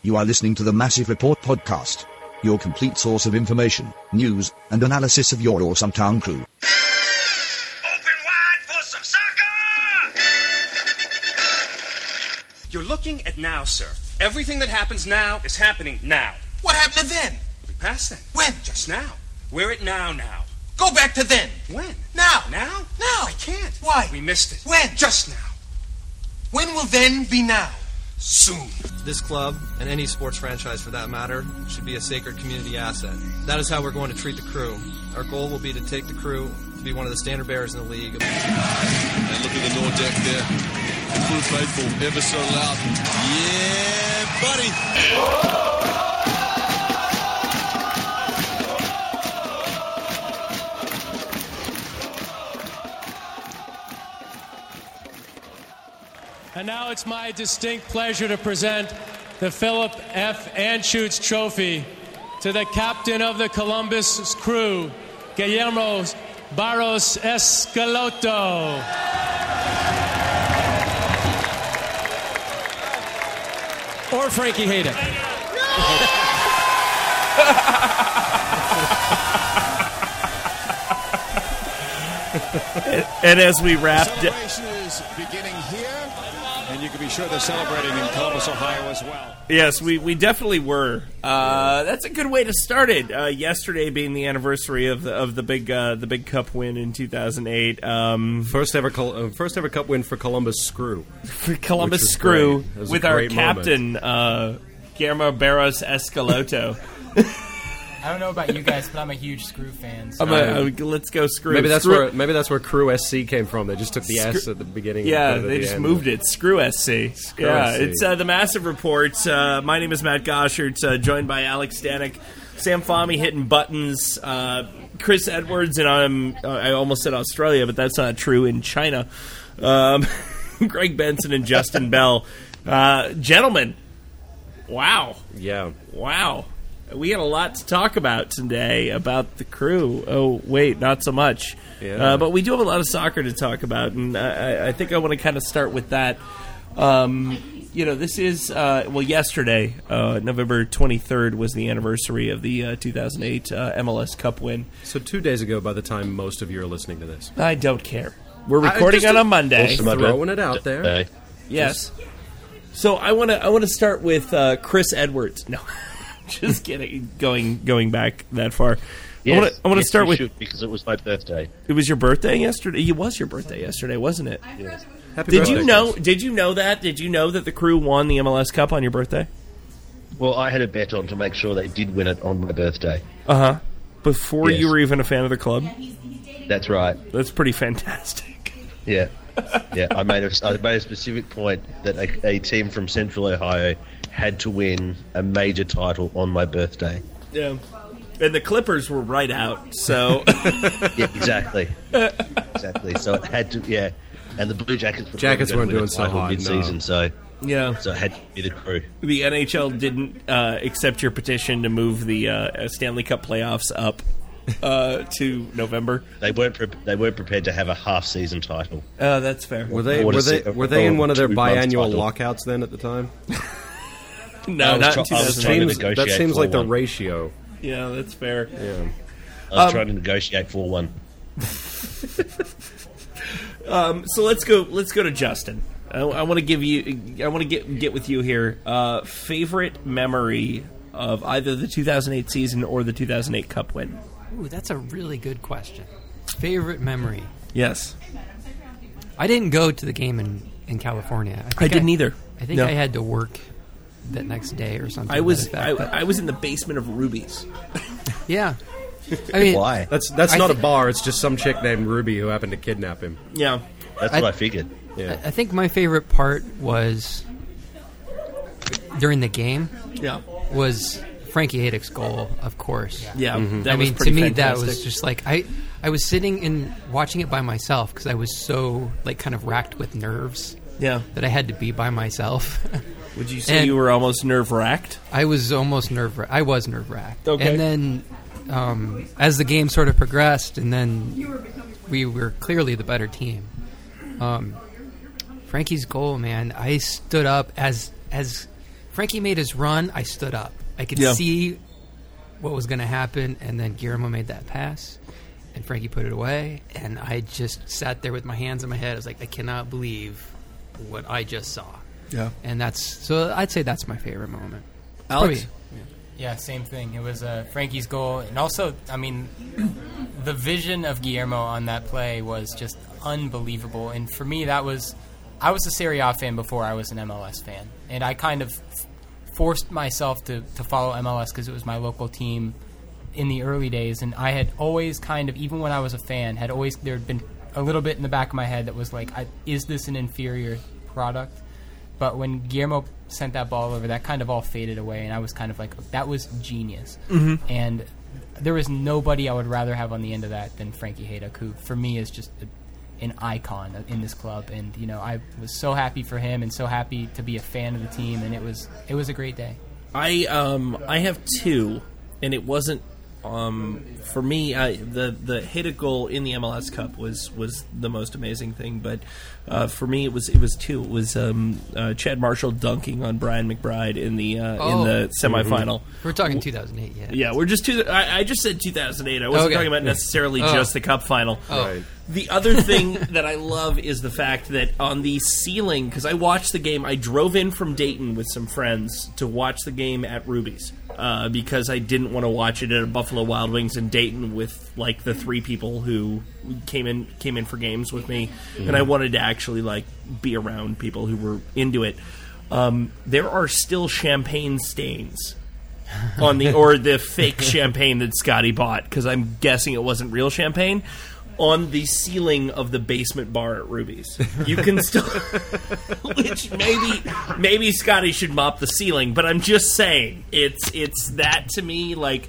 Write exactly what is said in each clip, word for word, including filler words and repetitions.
You are listening to the Massive Report podcast, your complete source of information, news, and analysis of your awesome town crew. Open wide for some soccer! You're looking at now, sir. Everything that happens now is happening now. What happened to then? We passed then. When? Just now. We're at now now. Go back to then. When? Now. Now? Now. I can't. Why? We missed it. When? Just now. When will then be now? Soon. This club, and any sports franchise for that matter, should be a sacred community asset. That is how we're going to treat the crew. Our goal will be to take the crew to be one of the standard bearers in the league. And look at the North deck there. Full faithful, ever so loud. Yeah, buddy. And now it's my distinct pleasure to present the Philip F. Anschutz Trophy to the captain of the Columbus Crew, Guillermo Barros Escaloto. Or Frankie Hayden. and, and as we wrap, celebration is beginning here, and you can be sure they're celebrating in Columbus, Ohio, as well. Yes, we, we definitely were. Uh, that's a good way to start it. Uh, yesterday being the anniversary of the of the big uh, the big Cup win in two thousand eight. Um, first ever uh, first ever Cup win for Columbus Screw. For Columbus Screw with our captain uh, Guillermo Barros Escaloto. I don't know about you guys, but I'm a huge Screw fan. So. A, uh, let's go Screw. Maybe that's Screw. where maybe that's where Crew S C came from. They just took the Screw. S at the beginning. Yeah, and they the just end. moved it. Screw S C. Screw yeah, S C. It's uh, the Massive Report. Uh, my name is Matt Goshert, uh, joined by Alex Stanek, Sam Fahmy hitting buttons, uh, Chris Edwards, and I'm uh, I almost said Australia, but that's not true. In China, um, Greg Benson and Justin Bell, uh, gentlemen. Wow. Yeah. Wow. We had a lot to talk about today about the Crew. Oh, wait, not so much. Yeah. Uh, but we do have a lot of soccer to talk about, and I, I think I want to kind of start with that. Um, you know, this is, uh, well, yesterday, uh, November twenty-third, was the anniversary of the uh, two thousand eight uh, M L S Cup win. So two days ago, by the time most of you are listening to this. I don't care. We're recording on a Monday. Throwing it out there. Yes. So I want to I want to start with uh, Chris Edwards. No. Just kidding. Going going back that far. Yes, I want to I want to yes, start with should, because it was my birthday. It was your birthday yesterday. It was your birthday yesterday, wasn't it? Yes. Happy did birthday, you know? Chris. Did you know that? Did you know that the Crew won the M L S Cup on your birthday? Well, I had a bet on to make sure they did win it on my birthday. Uh huh. Before Yes. you were even a fan of the club. That's right. That's pretty fantastic. Yeah, yeah. I made a I made a specific point that a, a team from Central Ohio had to win a major title on my birthday. Yeah. And the Clippers were right out, so... yeah, exactly. Exactly. So it had to, yeah. And the Blue Jackets were Jackets weren't doing so hot, mid-season, no. so... Yeah. So it had to be the Crew. The N H L didn't uh, accept your petition to move the uh, Stanley Cup playoffs up uh, to November. They weren't pre- they weren't prepared to have a half-season title. Oh, that's fair. Were they Or to were they see- were they in or one of their two months biannual title. lockouts then at the time? No, I was not try- in I was two thousand eight. trying to Seems, that negotiate seems like the four one. ratio. Yeah, that's fair. Yeah. I was Um, trying to negotiate four one. Um, so let's go. Let's go to Justin. I, I want to give you. I want to get get with you here. Uh, favorite memory of either the two thousand eight season or the two thousand eight Cup win? Ooh, that's a really good question. Favorite memory? Yes, I didn't go to the game in, in California. I, think I didn't either. I think No. I had to work that next day or something. I was. like that, I, but- I was in the basement of Ruby's. yeah. I mean, Why? That's that's I not thi- a bar. It's just some chick named Ruby who happened to kidnap him. Yeah, That's I- what I figured. Yeah. I think my favorite part was during the game yeah, was Frankie Haydick's goal, of course. yeah. Mm-hmm. That I was mean, to pretty me, fantastic. that was just like I, I was sitting and watching it by myself because I was so like kind of racked with nerves Yeah. that I had to be by myself. Would you say And- you were almost nerve wracked? I was almost nerve. I was nerve wracked. Okay. And then, um, as the game sort of progressed, and then we were clearly the better team. Um, Frankie's goal, man! I stood up as as Frankie made his run, I stood up. I could Yeah. see what was going to happen, and then Guillermo made that pass, and Frankie put it away, and I just sat there with my hands in my head. I was like, I cannot believe what I just saw. Yeah. And that's, so I'd say that's my favorite moment. Alex? Probably- Yeah, same thing. It was uh, Frankie's goal. And also, I mean, the vision of Guillermo on that play was just unbelievable. And for me, that was... I was a Serie A fan before I was an M L S fan. And I kind of f- forced myself to, to follow M L S because it was my local team in the early days. And I had always kind of, even when I was a fan, had always... There had been a little bit in the back of my head that was like, I, is this an inferior product? But when Guillermo sent that ball over, that kind of all faded away, and I was kind of like, that was genius. Mhm. And there was nobody I would rather have on the end of that than Frankie Hajduk, who for me is just a, an icon in this club. And you know, I was so happy for him and so happy to be a fan of the team, and it was it was a great day. I um I have two, and it wasn't um for me. I, the the Hajduk goal in the M L S Cup was was the most amazing thing, but uh, for me it was it was two. It was um, uh, Chad Marshall dunking on Brian McBride in the uh, Oh. in the semifinal. We're talking two thousand eight, yeah. Yeah, we're just two. I, I just said two thousand eight. I wasn't Okay. talking about necessarily Oh. just the cup final. Oh. Right. The other thing that I love is the fact that on the ceiling, because I watched the game, I drove in from Dayton with some friends to watch the game at Ruby's uh, because I didn't want to watch it at a Buffalo Wild Wings in Dayton with like the three people who came in came in for games with me, Mhm. and I wanted to actually like be around people who were into it. Um, there are still champagne stains on the or the fake champagne that Scotty bought, because I'm guessing it wasn't real champagne, on the ceiling of the basement bar at Ruby's. You can still, which maybe maybe Scotty should mop the ceiling, but I'm just saying it's it's that to me, like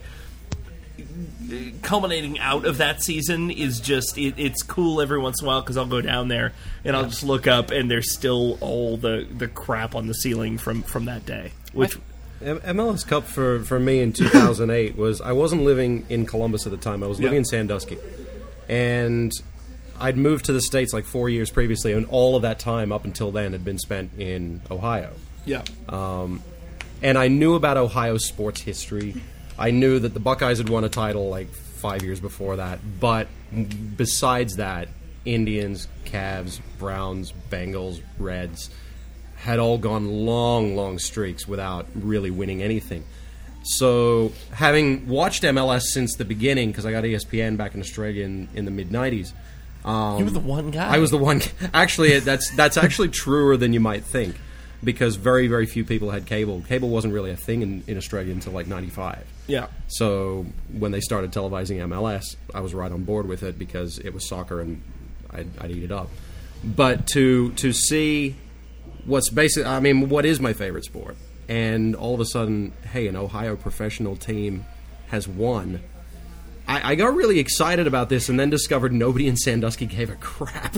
culminating out of that season is just it, it's cool every once in a while, because I'll go down there and I'll just look up and there's still all the the crap on the ceiling from from that day, which. M- MLS Cup for, for me in two thousand eight was, I wasn't living in Columbus at the time. I was living Yeah. in Sandusky. And I'd moved to the States like four years previously, and all of that time up until then had been spent in Ohio. Yeah. Um, and I knew about Ohio sports history. I knew that the Buckeyes had won a title like five years before that. But besides that, Indians, Cavs, Browns, Bengals, Reds had all gone long, long streaks without really winning anything. So, having watched M L S since the beginning, because I got E S P N back in Australia in, in the mid nineties, um, You were the one guy. I was the one. Actually, that's that's actually truer than you might think, because very, very few people had cable. Cable wasn't really a thing in, in Australia until like ninety-five. Yeah. So when they started televising M L S, I was right on board with it because it was soccer and I'd, I'd eat it up. But to to see what's basically, I mean, what is my favorite sport? And all of a sudden, hey, an Ohio professional team has won. I, I got really excited about this, and then discovered nobody in Sandusky gave a crap.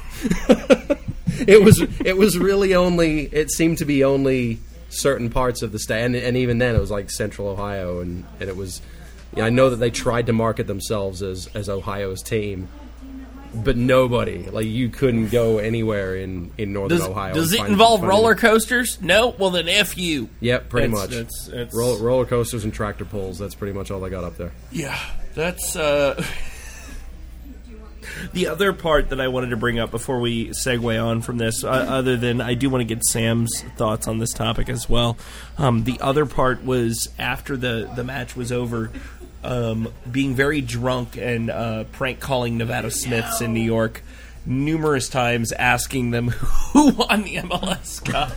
it was it was really only, it seemed to be only certain parts of the state, and, and even then it was like Central Ohio, and, and it was, you know, I know that they tried to market themselves as, as Ohio's team, but nobody, like, you couldn't go anywhere in, in northern Does, Ohio. does and it find- involve find roller it. coasters? No? Well, then F you. Yep, pretty That's- much. that's- that's- Roll, roller coasters and tractor pulls, that's pretty much all they got up there. Yeah, that's uh, the other part that I wanted to bring up before we segue on from this. Uh, other than I do want to get Sam's thoughts on this topic as well. Um, the other part was after the the match was over, um, being very drunk and uh, prank calling Nevada Smiths in New York numerous times, asking them who won the M L S Cup.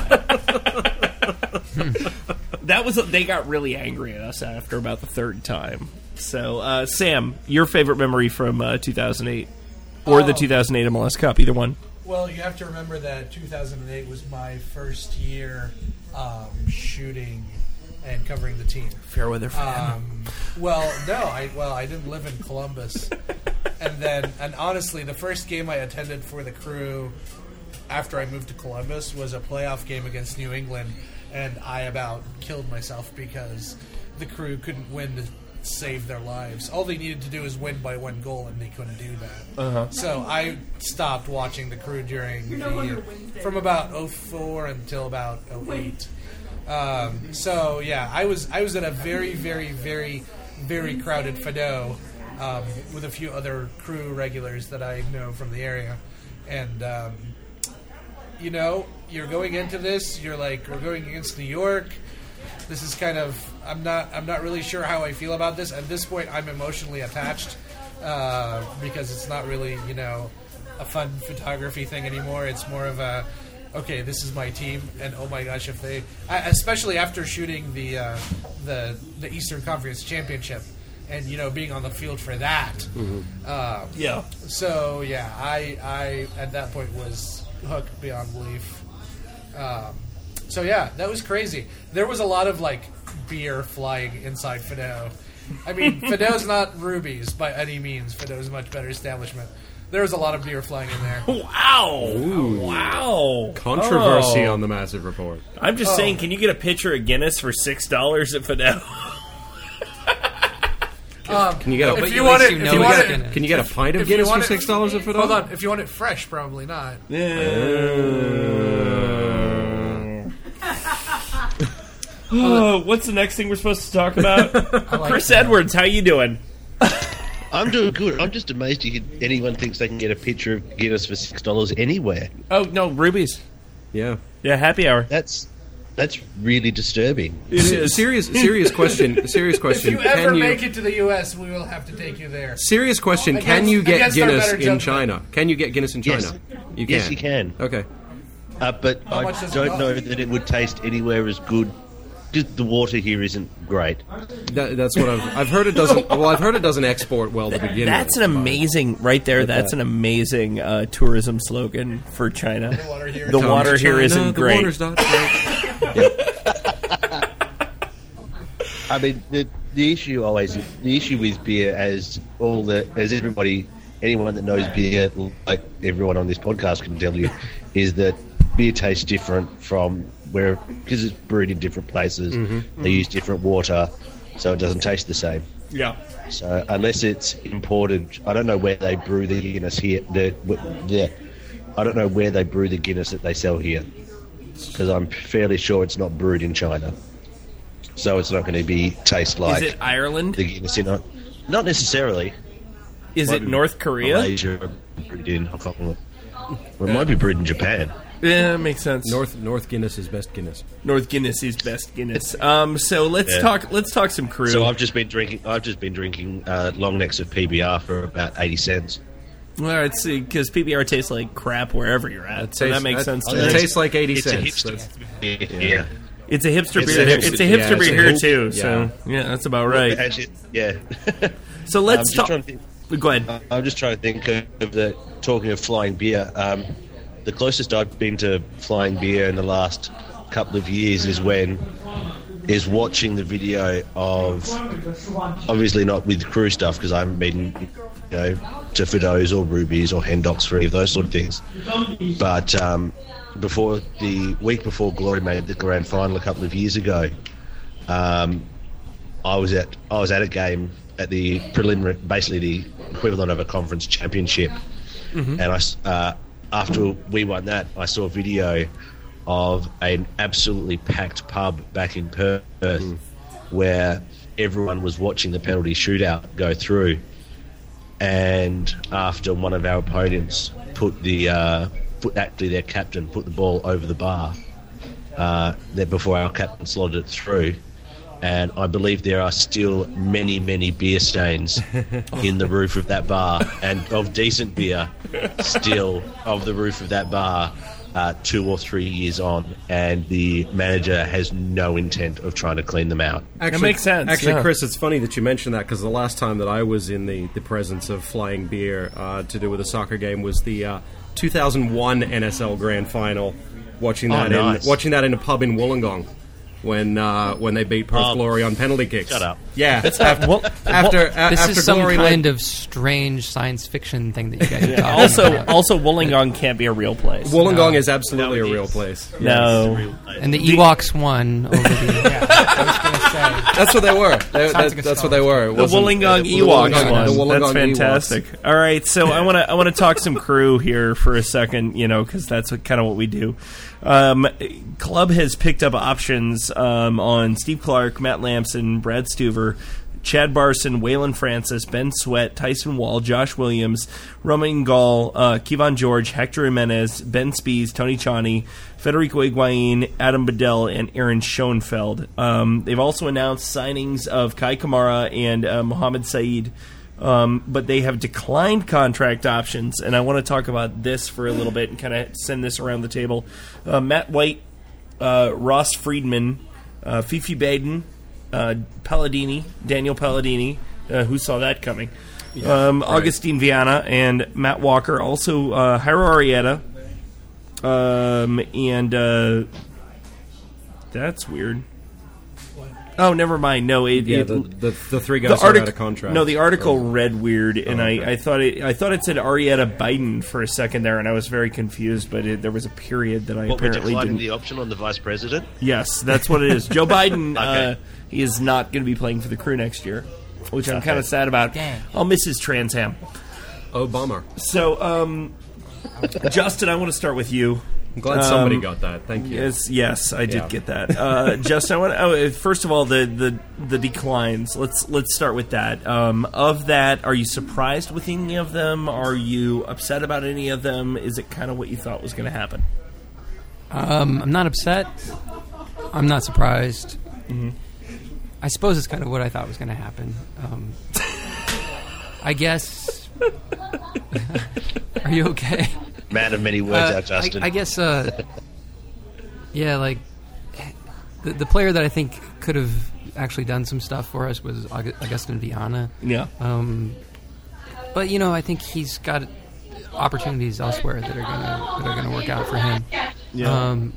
That was they got really angry at us after about the third time. So, uh, Sam, your favorite memory from uh, two thousand eight or the Oh. two thousand eight M L S Cup, either one. Well, you have to remember that two thousand eight was my first year um, shooting and covering the team. Fairweather fan. Um, well, no, I well I didn't live in Columbus, and then and honestly, the first game I attended for the Crew after I moved to Columbus was a playoff game against New England, and I about killed myself because the Crew couldn't win to save their lives. All they needed to do was win by one goal, and they couldn't do that. Uh-huh. So I stopped watching the Crew during the from about oh four until about oh eight. Um, so yeah, I was I was at a very very very very crowded Fado um, with a few other crew regulars that I know from the area, and um, you know, you're going into this, you're like, we're going against New York. This is kind of I'm not I'm not really sure how I feel about this. At this point, I'm emotionally attached uh, because it's not really, you know, a fun photography thing anymore. It's more of a, okay, this is my team, and oh my gosh, if they, I, especially after shooting the uh, the the Eastern Conference Championship, and you know, being on the field for that. Mm-hmm. Uh, yeah. So yeah, I I at that point was hooked beyond belief. Um, so yeah, that was crazy. There was a lot of like beer flying inside Fado. I mean, Fado's not Ruby's by any means. Fado's a much better establishment. There was a lot of beer flying in there. Wow! Ooh. Wow! Controversy Oh. on the Massive Report. I'm just Oh. saying, can you get a pitcher of Guinness for six dollars at Fidel? Um, Can you get a- if But you you want at it, least if you you know want it's it, Guinness. Can you get a pint of if you Guinness want for it- six dollars at Fidel? Hold on, if you want it fresh, probably not. Oh, what's the next thing we're supposed to talk about? like Chris that. Edwards, how you doing? I'm doing good. I'm just amazed you could, anyone thinks they can get a picture of Guinness for six dollars anywhere. Oh no, Ruby's. Yeah, yeah, happy hour. That's that's really disturbing. S- Serious, serious question. Serious question. If you ever Can you? make it to the U S, we will have to take you there. Serious question. Against- Can you get against our Guinness better in judgment. China? Can you get Guinness in China? Yes. You can. Yes, you can. Okay. Uh, but How I much does it don't cost? know that it would taste anywhere as good. Just the water here isn't great. That, that's what I've. I've heard it doesn't. Well, I've heard it doesn't export well to begin That's with. an amazing, right there. But That's that- an amazing uh, tourism slogan for China. The water here, the water here China, isn't the great. water's not great. I mean, the the issue always the issue with beer, as all the as everybody, anyone that knows beer, like everyone on this podcast can tell you, is that beer tastes different from where because it's brewed in different places. Mhm. They use different water, so it doesn't taste the same. Yeah. So unless it's imported, I don't know where they brew the Guinness here. The, the I don't know where they brew the Guinness that they sell here, because I'm fairly sure it's not brewed in China. So it's not going to be taste like. Is it Ireland? The Guinness in it? Not necessarily. Is it Might be North Korea? Malaysia, brewed in Hong Kong. Well, it might be brewed in Japan. Yeah, makes sense. North North Guinness is best Guinness. North Guinness is best Guinness. Um, so let's Yeah. talk. Let's talk some crew. So I've just been drinking. I've just been drinking uh, long necks of P B R for about eighty cents. Well, let's see, because P B R tastes like crap wherever you're at, so that tastes- makes that- sense. it to me. tastes like eighty It's a cents. hipster That's- beer, yeah. yeah. It's a hipster It's beer. a hipster- it's a yeah, hipster it's beer a here hip- too. yeah. So yeah, that's about right. Actually, yeah. So I'm let's just talk. trying to think- Go ahead. I'm just trying to think of the talking of flying beer. Um, the closest I've been to flying beer in the last couple of years is when is watching the video of obviously not with crew stuff because I haven't been you know to Fidos or Rubies or Hendocs for any of those sort of things. But um, before the week before Glory made the grand final a couple of years ago, um, I was at I was at a game at the preliminary, basically the equivalent of a conference championship, Mhm. and I s- uh, after we won that, I saw a video of an absolutely packed pub back in Perth, where everyone was watching the penalty shootout go through, and after one of our opponents put the uh, put actually their captain put the ball over the bar, uh, that before our captain slotted it through. And I believe there are still many, many beer stains in the roof of that bar, and of decent beer still of the roof of that bar uh, two or three years on, and the manager has no intent of trying to clean them out. Actually, makes sense, Actually, yeah. Chris, it's funny that you mentioned that because the last time that I was in the, the presence of flying beer uh, to do with a soccer game was the uh, two thousand one N S L Grand Final. Watching Oh, that nice. in watching that in a pub in Wollongong. When uh, when they beat Perth Oh, Glory on penalty kicks. shut up. Yeah. That's after well, after, a- This after is some Glory kind led, of strange science fiction thing that you guys are talking Also, about. also, Wollongong can't be a real place. Wollongong No. is absolutely No, a it real is. place. No. And the Ewoks won over the. Yeah, I was going to say. That's what they were. They- Sounds that- like a that's Star what they were. It The wasn't- Wollongong uh, the Ewoks Wollongong- one. the Wollongong That's fantastic. Ewoks. All right, so I want to I want to talk some crew here for a second, you know, because that's what, kind of what we do. Um, Club has picked up options uh, um, on Steve Clark, Matt Lamson, Brad Stuver, Chad Barson, Waylon Francis, Ben Sweat, Tyson Wall, Josh Williams, Romain Gall, uh, Kevon George, Hector Jimenez, Ben Spies, Tony Chani, Federico Higuain, Adam Bedell, and Aaron Schoenfeld. Um, they've also announced signings of Kai Kamara and uh, Mohamed Said, um, but they have declined contract options, and I want to talk about this for a little bit and kind of send this around the table. Uh, Matt White, uh, Ross Friedman, uh, Fifi Baden, Uh, Palladini, Daniel Palladini, uh, who saw that coming? Yeah, um, right. Augustine Viana and Matt Walker. Also, uh, Jairo Arrieta. Um, and uh, that's weird. Oh, never mind. No, it, Yeah, it, the, the, the three guys are out of contract. No, the article Oh. read weird, and Oh, I, okay. I thought it I thought it said Arrieta Biden for a second there, and I was very confused. But it, there was a period that I What, we're apparently declining didn't. the option on the vice president? Yes, that's what it is. Joe Biden Okay. uh, he is not going to be playing for the Crew next year, which I'm Okay. kind of sad about. Dang. I'll miss his trans ham. Oh, bummer. So, um, Justin, I want to start with you. I'm glad somebody Um, got that. Thank you. Yes, yes, I did Yeah. get that. Uh, Justin, I want oh, first of all the, the the declines. Let's let's start with that. Um, of that, are you surprised with any of them? Are you upset about any of them? Is it kind of what you thought was going to happen? Um, I'm not upset. I'm not surprised. Mm-hmm. I suppose it's kind of what I thought was going to happen. Um, I guess. Are you okay? Man of many words, Uh, out, Justin. I, I guess. Uh, yeah, like the, the player that I think could have actually done some stuff for us was Aug- Augustin Viana. Yeah. Um, but you know, I think he's got opportunities elsewhere that are gonna that are gonna work out for him. Yeah. Um,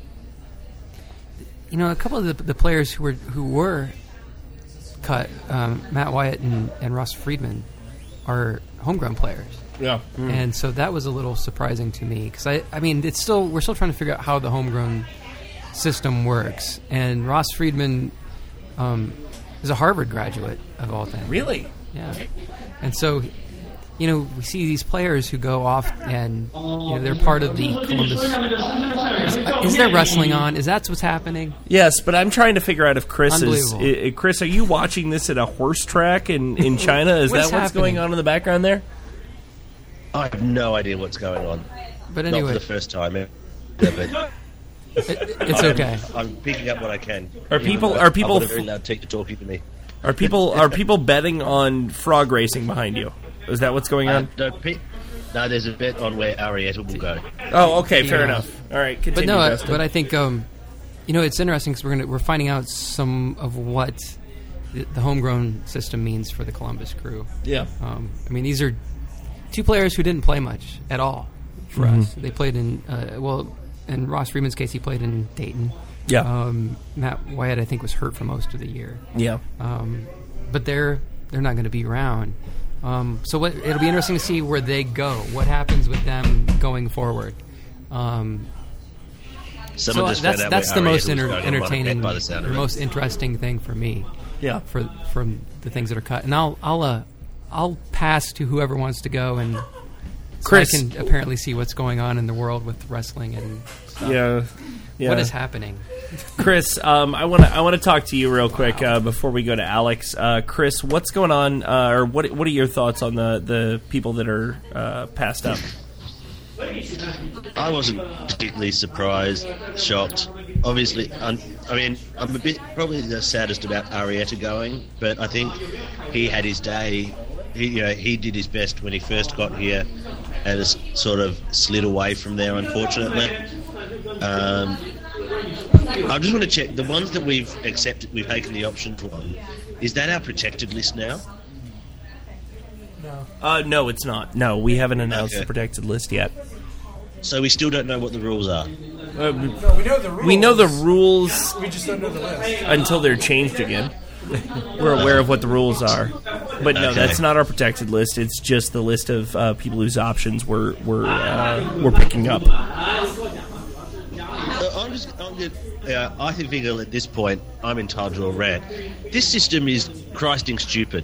you know, a couple of the, the players who were who were cut, um, Matt Wyatt and, and Ross Friedman, are homegrown players. Yeah. Mm. And so that was a little surprising to me because I, I mean, it's still we're still trying to figure out how the homegrown system works. And Ross Friedman um, is a Harvard graduate of all things. Really? Yeah. And so, you know, we see these players who go off and you know they're part of the Columbus. Is, is there wrestling on? Is that what's happening? Yes, but I'm trying to figure out if Chris is. Unbelievable. I, Chris, are you watching this at a horse track in, in China? Is What that is what's happening? going on in the background there? I have no idea what's going on. But Not anyway. for the first time ever. But it's I'm- okay. I'm picking up what I can. Are people- are people I've got a f- very loud teacher talking to me. Are people are people betting on frog racing behind you? Is that what's going Uh, on? no, pe- no, there's a bet on where Arrieta will go. Oh, okay, fair Yeah. enough. All right, But continue, no, I- Justin. but I think um, you know it's interesting because we're gonna we're finding out some of what the, the homegrown system means for the Columbus Crew. Yeah. Um, I mean, these are two players who didn't play much at all for Mhm. us. They played in uh, well, in Ross Freeman's case, he played in Dayton. Yeah. Um, Matt Wyatt, I think, was hurt for most of the year. Yeah. Um, but they're they're not going to be around. Um, so what, it'll be interesting to see where they go. What happens with them going forward? Um, Someone so just that's found out that's where the Arrieta most was enter- going and won a bet entertaining, by the sound the of it. most interesting thing for me. Yeah. For from the things that are cut, and I'll I'll uh, I'll pass to whoever wants to go, and so Chris. I can apparently see what's going on in the world with wrestling and stuff. Yeah. Yeah. What is happening? Chris, um, I want to I want to talk to you real quick uh, before we go to Alex. Uh, Chris, what's going on, uh, or what what are your thoughts on the, the people that are uh, passed up? I wasn't particularly surprised, shocked. Obviously, um, I mean, I'm a bit probably the saddest about Arrieta going, but I think he had his day. He, you know, he did his best when he first got here, and has sort of slid away from there, unfortunately. Um, I just want to check the ones that we've accepted, we've taken the option on. Is that our protected list now? No. Uh, no, it's not. No, we haven't announced Okay. the protected list yet. So we still don't know what the rules are. Uh, No, we know the rules. We know the rules We just don't know the list. until they're changed again. We're aware of what the rules are, but no, Okay. that's not our protected list. It's just the list of uh, people whose options we're we're uh, we're picking up. Uh, I'm just, I'm just, uh, I think at this point, I'm entitled to a rant. This system is Christing stupid.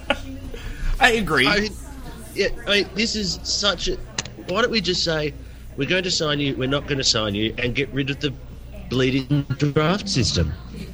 I agree. I, yeah, I mean, this is such a. Why don't we just say, we're going to sign you, we're not going to sign you, and get rid of the bleeding draft system.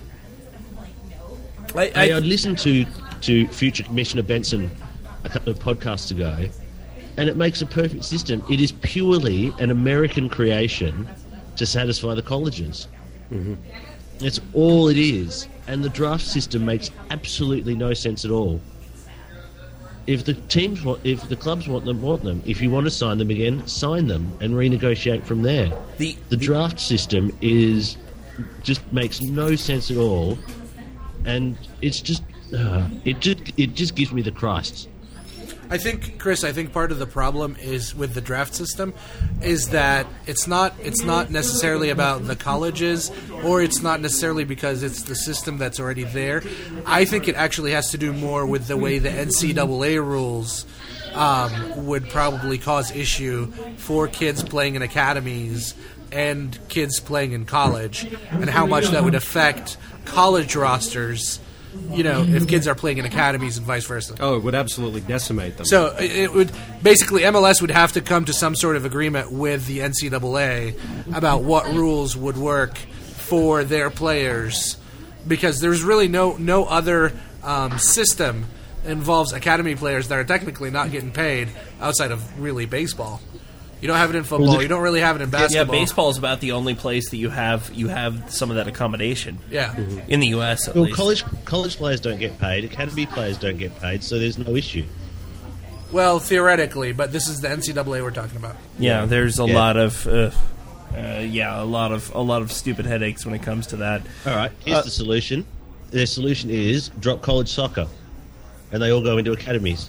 I, I, I listened to, to future Commissioner Benson a couple of podcasts ago, and it makes a perfect system. It is purely an American creation to satisfy the colleges. Mm-hmm. That's all it is. And the draft system makes absolutely no sense at all. If the teams want, if the clubs want them, want them. If you want to sign them again, sign them and renegotiate from there. The, the draft system is just makes no sense at all, and it's just uh, it just it just gives me the Christ. I think, Chris, I think part of the problem is with the draft system is that it's not it's not necessarily about the colleges, or it's not necessarily because it's the system that's already there. I think it actually has to do more with the way the N C double A rules um, would probably cause issue for kids playing in academies and kids playing in college, and how much that would affect college rosters. You know, if kids are playing in academies and vice versa. Oh, it would absolutely decimate them. So it would basically M L S would have to come to some sort of agreement with the N C double A about what rules would work for their players, because there's really no no other um, system that involves academy players that are technically not getting paid outside of really baseball. You don't have it in football. You don't really have it in basketball. Yeah, baseball is about the only place that you have you have some of that accommodation. Yeah, mm-hmm. in the U S at well, least. college college players don't get paid. Academy players don't get paid, so there's no issue. Well, theoretically, but this is the N C double A we're talking about. Yeah, there's a yeah. lot of uh, uh, yeah, a lot of a lot of stupid headaches when it comes to that. All right, here's uh, the solution. The solution is drop college soccer, and they all go into academies.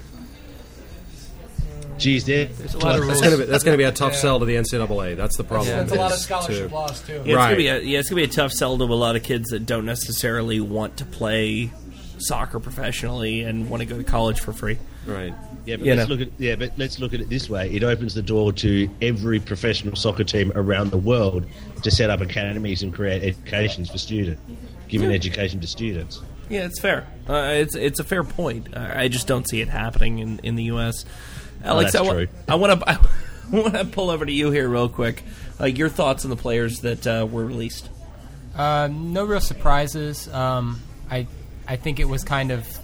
Geez, there. There's a lot of rules. That's going to be, be a tough yeah. sell to the N C double A. That's the problem. Yeah, that's a lot of scholarship too. loss too. Yeah, it's right. gonna be a, yeah, it's going to be a tough sell to a lot of kids that don't necessarily want to play soccer professionally and want to go to college for free. Right. Yeah, but you let's know. look at yeah, but let's look at it this way. It opens the door to every professional soccer team around the world to set up academies and create educations for students, giving yeah. education to students. Yeah, it's fair. Uh, it's it's a fair point. I just don't see it happening in, in the U S Alex, oh, I, w- I want to I want to pull over to you here real quick. Uh, your thoughts on the players that uh, were released? Uh, no real surprises. Um, I I think it was kind of.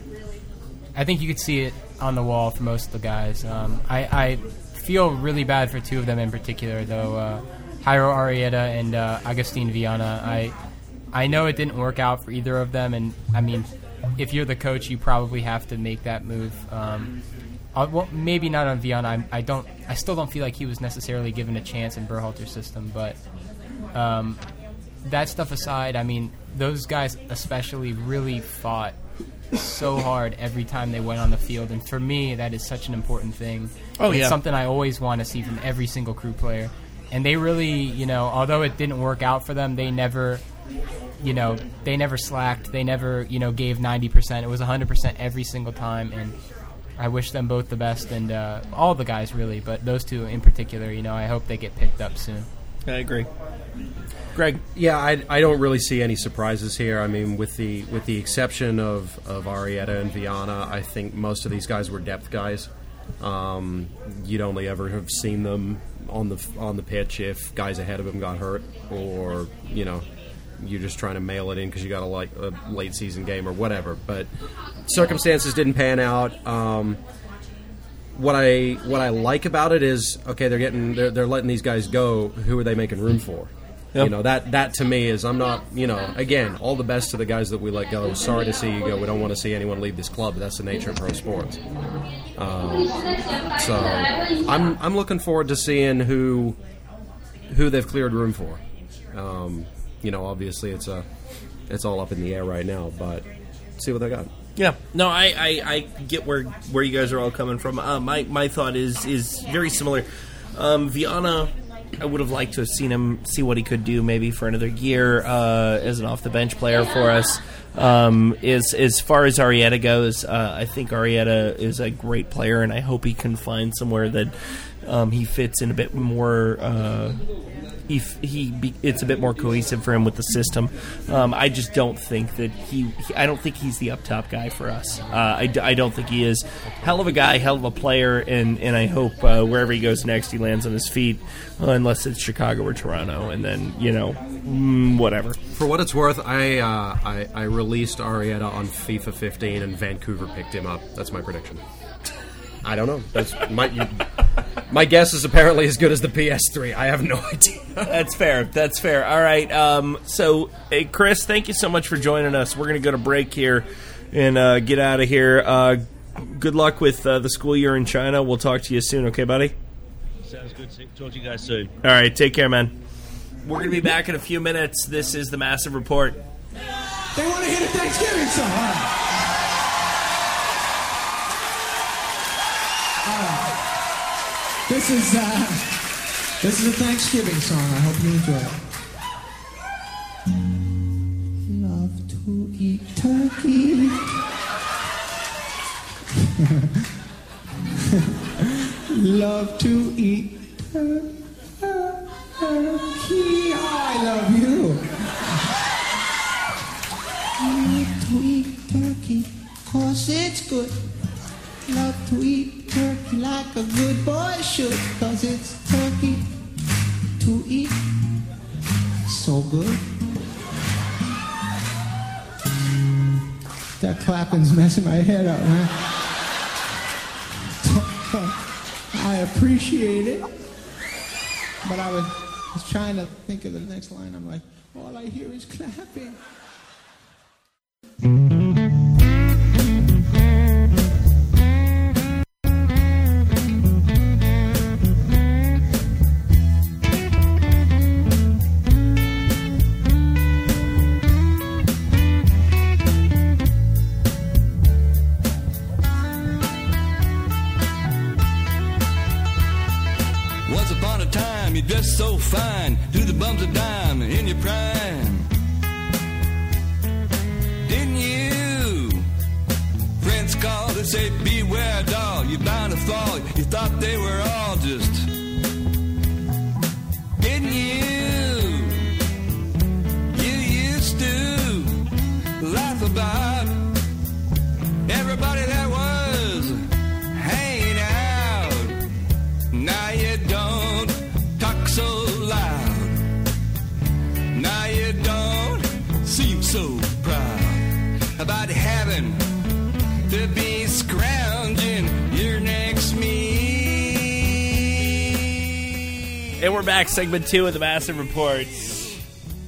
I think you could see it on the wall for most of the guys. Um, I, I feel really bad for two of them in particular, though. Uh, Jairo Arrieta and uh, Agustin Viana. I I know it didn't work out for either of them, and I mean, if you're the coach, you probably have to make that move. Um, Uh, well, maybe not on Viana. I, I don't. I still don't feel like he was necessarily given a chance in Berhalter's system. But um, that stuff aside, I mean, those guys especially really fought so hard every time they went on the field, and for me, that is such an important thing. Oh it's yeah, something I always want to see from every single crew player. And they really, you know, although it didn't work out for them, they never, you know, they never slacked. They never, you know, gave ninety percent. It was one hundred percent every single time, and I wish them both the best, and uh, all the guys really, but those two in particular, you know, I hope they get picked up soon. I agree. Greg? Yeah, I, I don't really see any surprises here. I mean, with the with the exception of, of Arrieta and Viana, I think most of these guys were depth guys. Um, you'd only ever have seen them on the on the pitch if guys ahead of them got hurt, or, you know, you're just trying to mail it in because you got a, like, a late season game or whatever. But circumstances didn't pan out. Um, what I what I like about it is, okay, they're getting they're, they're letting these guys go. Who are they making room for? Yep. You know, that that to me is, I'm not, you know, again, all the best to the guys that we let go. Sorry to see you go. We don't want to see anyone leave this club. That's the nature of pro sports. Um, so I'm I'm looking forward to seeing who who they've cleared room for. Um, You know, obviously it's a, it's all up in the air right now, but see what they got. Yeah, no, I, I, I get where where you guys are all coming from. Uh, my my thought is is very similar. Um, Viana, I would have liked to have seen him see what he could do maybe for another year uh, as an off the bench player for us. Um, as as far as Arrieta goes, uh, I think Arrieta is a great player, and I hope he can find somewhere that um, he fits in a bit more. Uh, he, he be, it's a bit more cohesive for him with the system. Um, I just don't think that he, he I don't think he's the up top guy for us. Uh, I, I don't think he is. Hell of a guy, hell of a player, and, and I hope uh, wherever he goes next he lands on his feet, uh, unless it's Chicago or Toronto, and then, you know, mm, whatever. For what it's worth, I, uh, I I released Arrieta on FIFA fifteen and Vancouver picked him up. That's my prediction. I don't know. That's my you, my guess is apparently as good as the P S three. I have no idea. That's fair. That's fair. All right. Um, so, hey, Chris, thank you so much for joining us. We're going to go to break here and uh, get out of here. Uh, good luck with uh, the school year in China. We'll talk to you soon. Okay, buddy? Sounds good. Talk to you guys soon. All right. Take care, man. We're going to be back in a few minutes. This is the Massive Report. They want to hear the Thanksgiving song. All right. This is uh, this is a Thanksgiving song. I hope you enjoy it. Love to eat turkey. Love to eat turkey. I love you. Love to eat turkey, 'cause it's good. Love to eat turkey like a good boy should, 'cause it's turkey to eat. So good. That clapping's messing my head up, man. I appreciate it. But I was, was trying to think of the next line. I'm like, all I hear is clapping. You dress so fine, do the bums a dime in your prime. Didn't you? Friends called and say, beware, dog, you're bound to fall. You thought they were all just. Didn't you? You used to laugh about everybody that was hanging out. Now you don't talk so loud. Now you don't seem so proud about having to be scrounging your next meal. And we're back, segment two of the Massive Reports.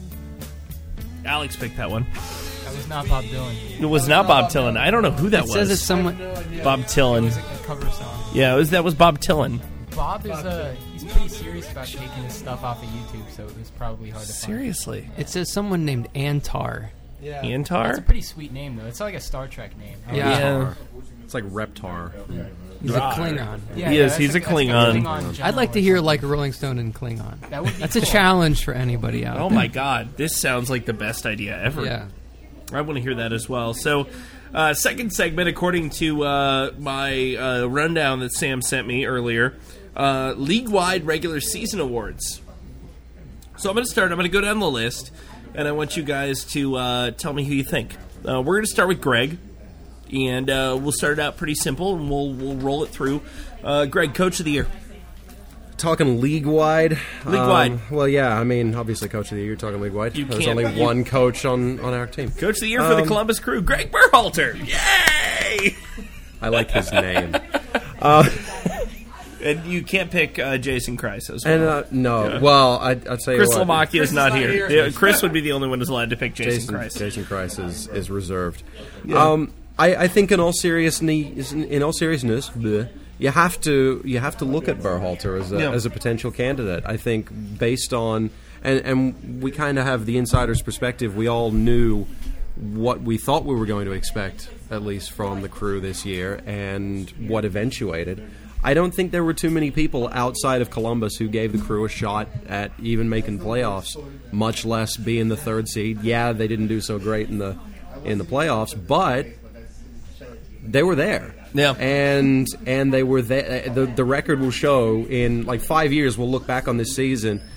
Alex picked that one. That was not Bob Dylan. It was not Bob Dylan. I don't know who that it was. Says it's someone. Bob Dylan. It was a cover song. Yeah, it was, that was Bob Dylan. Bob is uh, he's pretty serious about taking his stuff off of YouTube, so it was probably hard to find. Seriously? It says someone named Antar. Yeah. Antar? That's a pretty sweet name, though. It's like a Star Trek name. Yeah. Yeah. It's like Reptar. He's a Klingon. Yeah, he yeah, is. He's a, a Klingon. Klingon I'd like to hear like a Rolling Stone in Klingon. That would be That's cool. a challenge for anybody out Oh there. my god, this sounds like the best idea ever. Yeah. I want to hear that as well. So, uh, second segment, according to uh, my uh, rundown that Sam sent me earlier, uh, league-wide regular season awards. So I'm going to start. I'm going to go down the list, and I want you guys to uh, tell me who you think. Uh, we're going to start with Greg, and uh, we'll start it out pretty simple, and we'll we'll roll it through. Uh, Greg, Coach of the Year. Talking league-wide? League-wide. Um, well, yeah, I mean, obviously Coach of the Year, talking league-wide. You There's can't- only you- one coach on, on our team. Coach of the Year for the Um, Columbus Crew, Greg Berhalter. Yay! I like his name. Uh, And you can't pick uh, Jason Kreis as well. and uh, no, Yeah. well, I, I'd say Chris what, Slovakia is Chris not is not here. here. Yeah, Chris would be the only one who's allowed to pick Jason, Jason Kreis. Jason Kreis is, is reserved. Yeah. Um, I, I think in all seriousness, in all seriousness, bleh, you have to you have to look at Berhalter as a, Yeah. as a potential candidate. I think based on and and we kind of have the insider's perspective. We all knew what we thought we were going to expect, at least from the Crew this year, and what eventuated. I don't think there were too many people outside of Columbus who gave the Crew a shot at even making playoffs, much less being the third seed. Yeah, they didn't do so great in the in the playoffs, but they were there. Yeah, and and they were there. The the record will show in like five years. We'll look back on this season,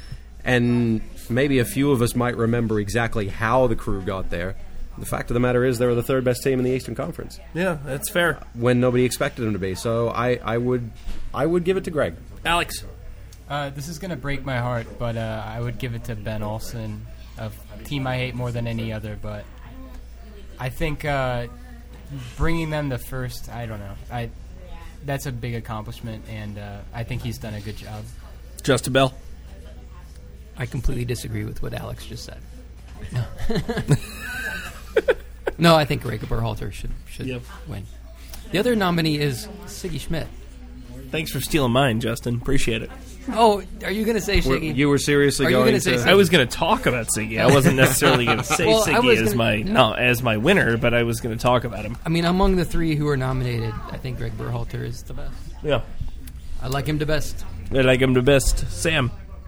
And maybe a few of us might remember exactly how the Crew got there. The fact of the matter is they were the third best team in the Eastern Conference. Yeah, that's fair. When nobody expected them to be. So I, I would I would give it to Greg. Alex? Uh, this is going to break my heart, but uh, I would give it to Ben Olsen, a team I hate more than any other. But I think uh, bringing them the first, I don't know. I That's a big accomplishment, and uh, I think he's done a good job. Justin Bell? I completely disagree with what Alex just said. No, no I think Greg Berhalter should should Yep. win. The other nominee is Siggy Schmidt. Thanks for stealing mine, Justin. Appreciate it. Oh, are you going to say Were- Siggy? you were seriously Are you going gonna say to- Siggy? I was going to talk about Siggy. I wasn't necessarily going to say Well, I Siggy was as gonna- my no as my winner, but I was going to talk about him. I mean, among the three who are nominated, I think Greg Berhalter is the best. Yeah. I like him the best. I like him the best. Sam?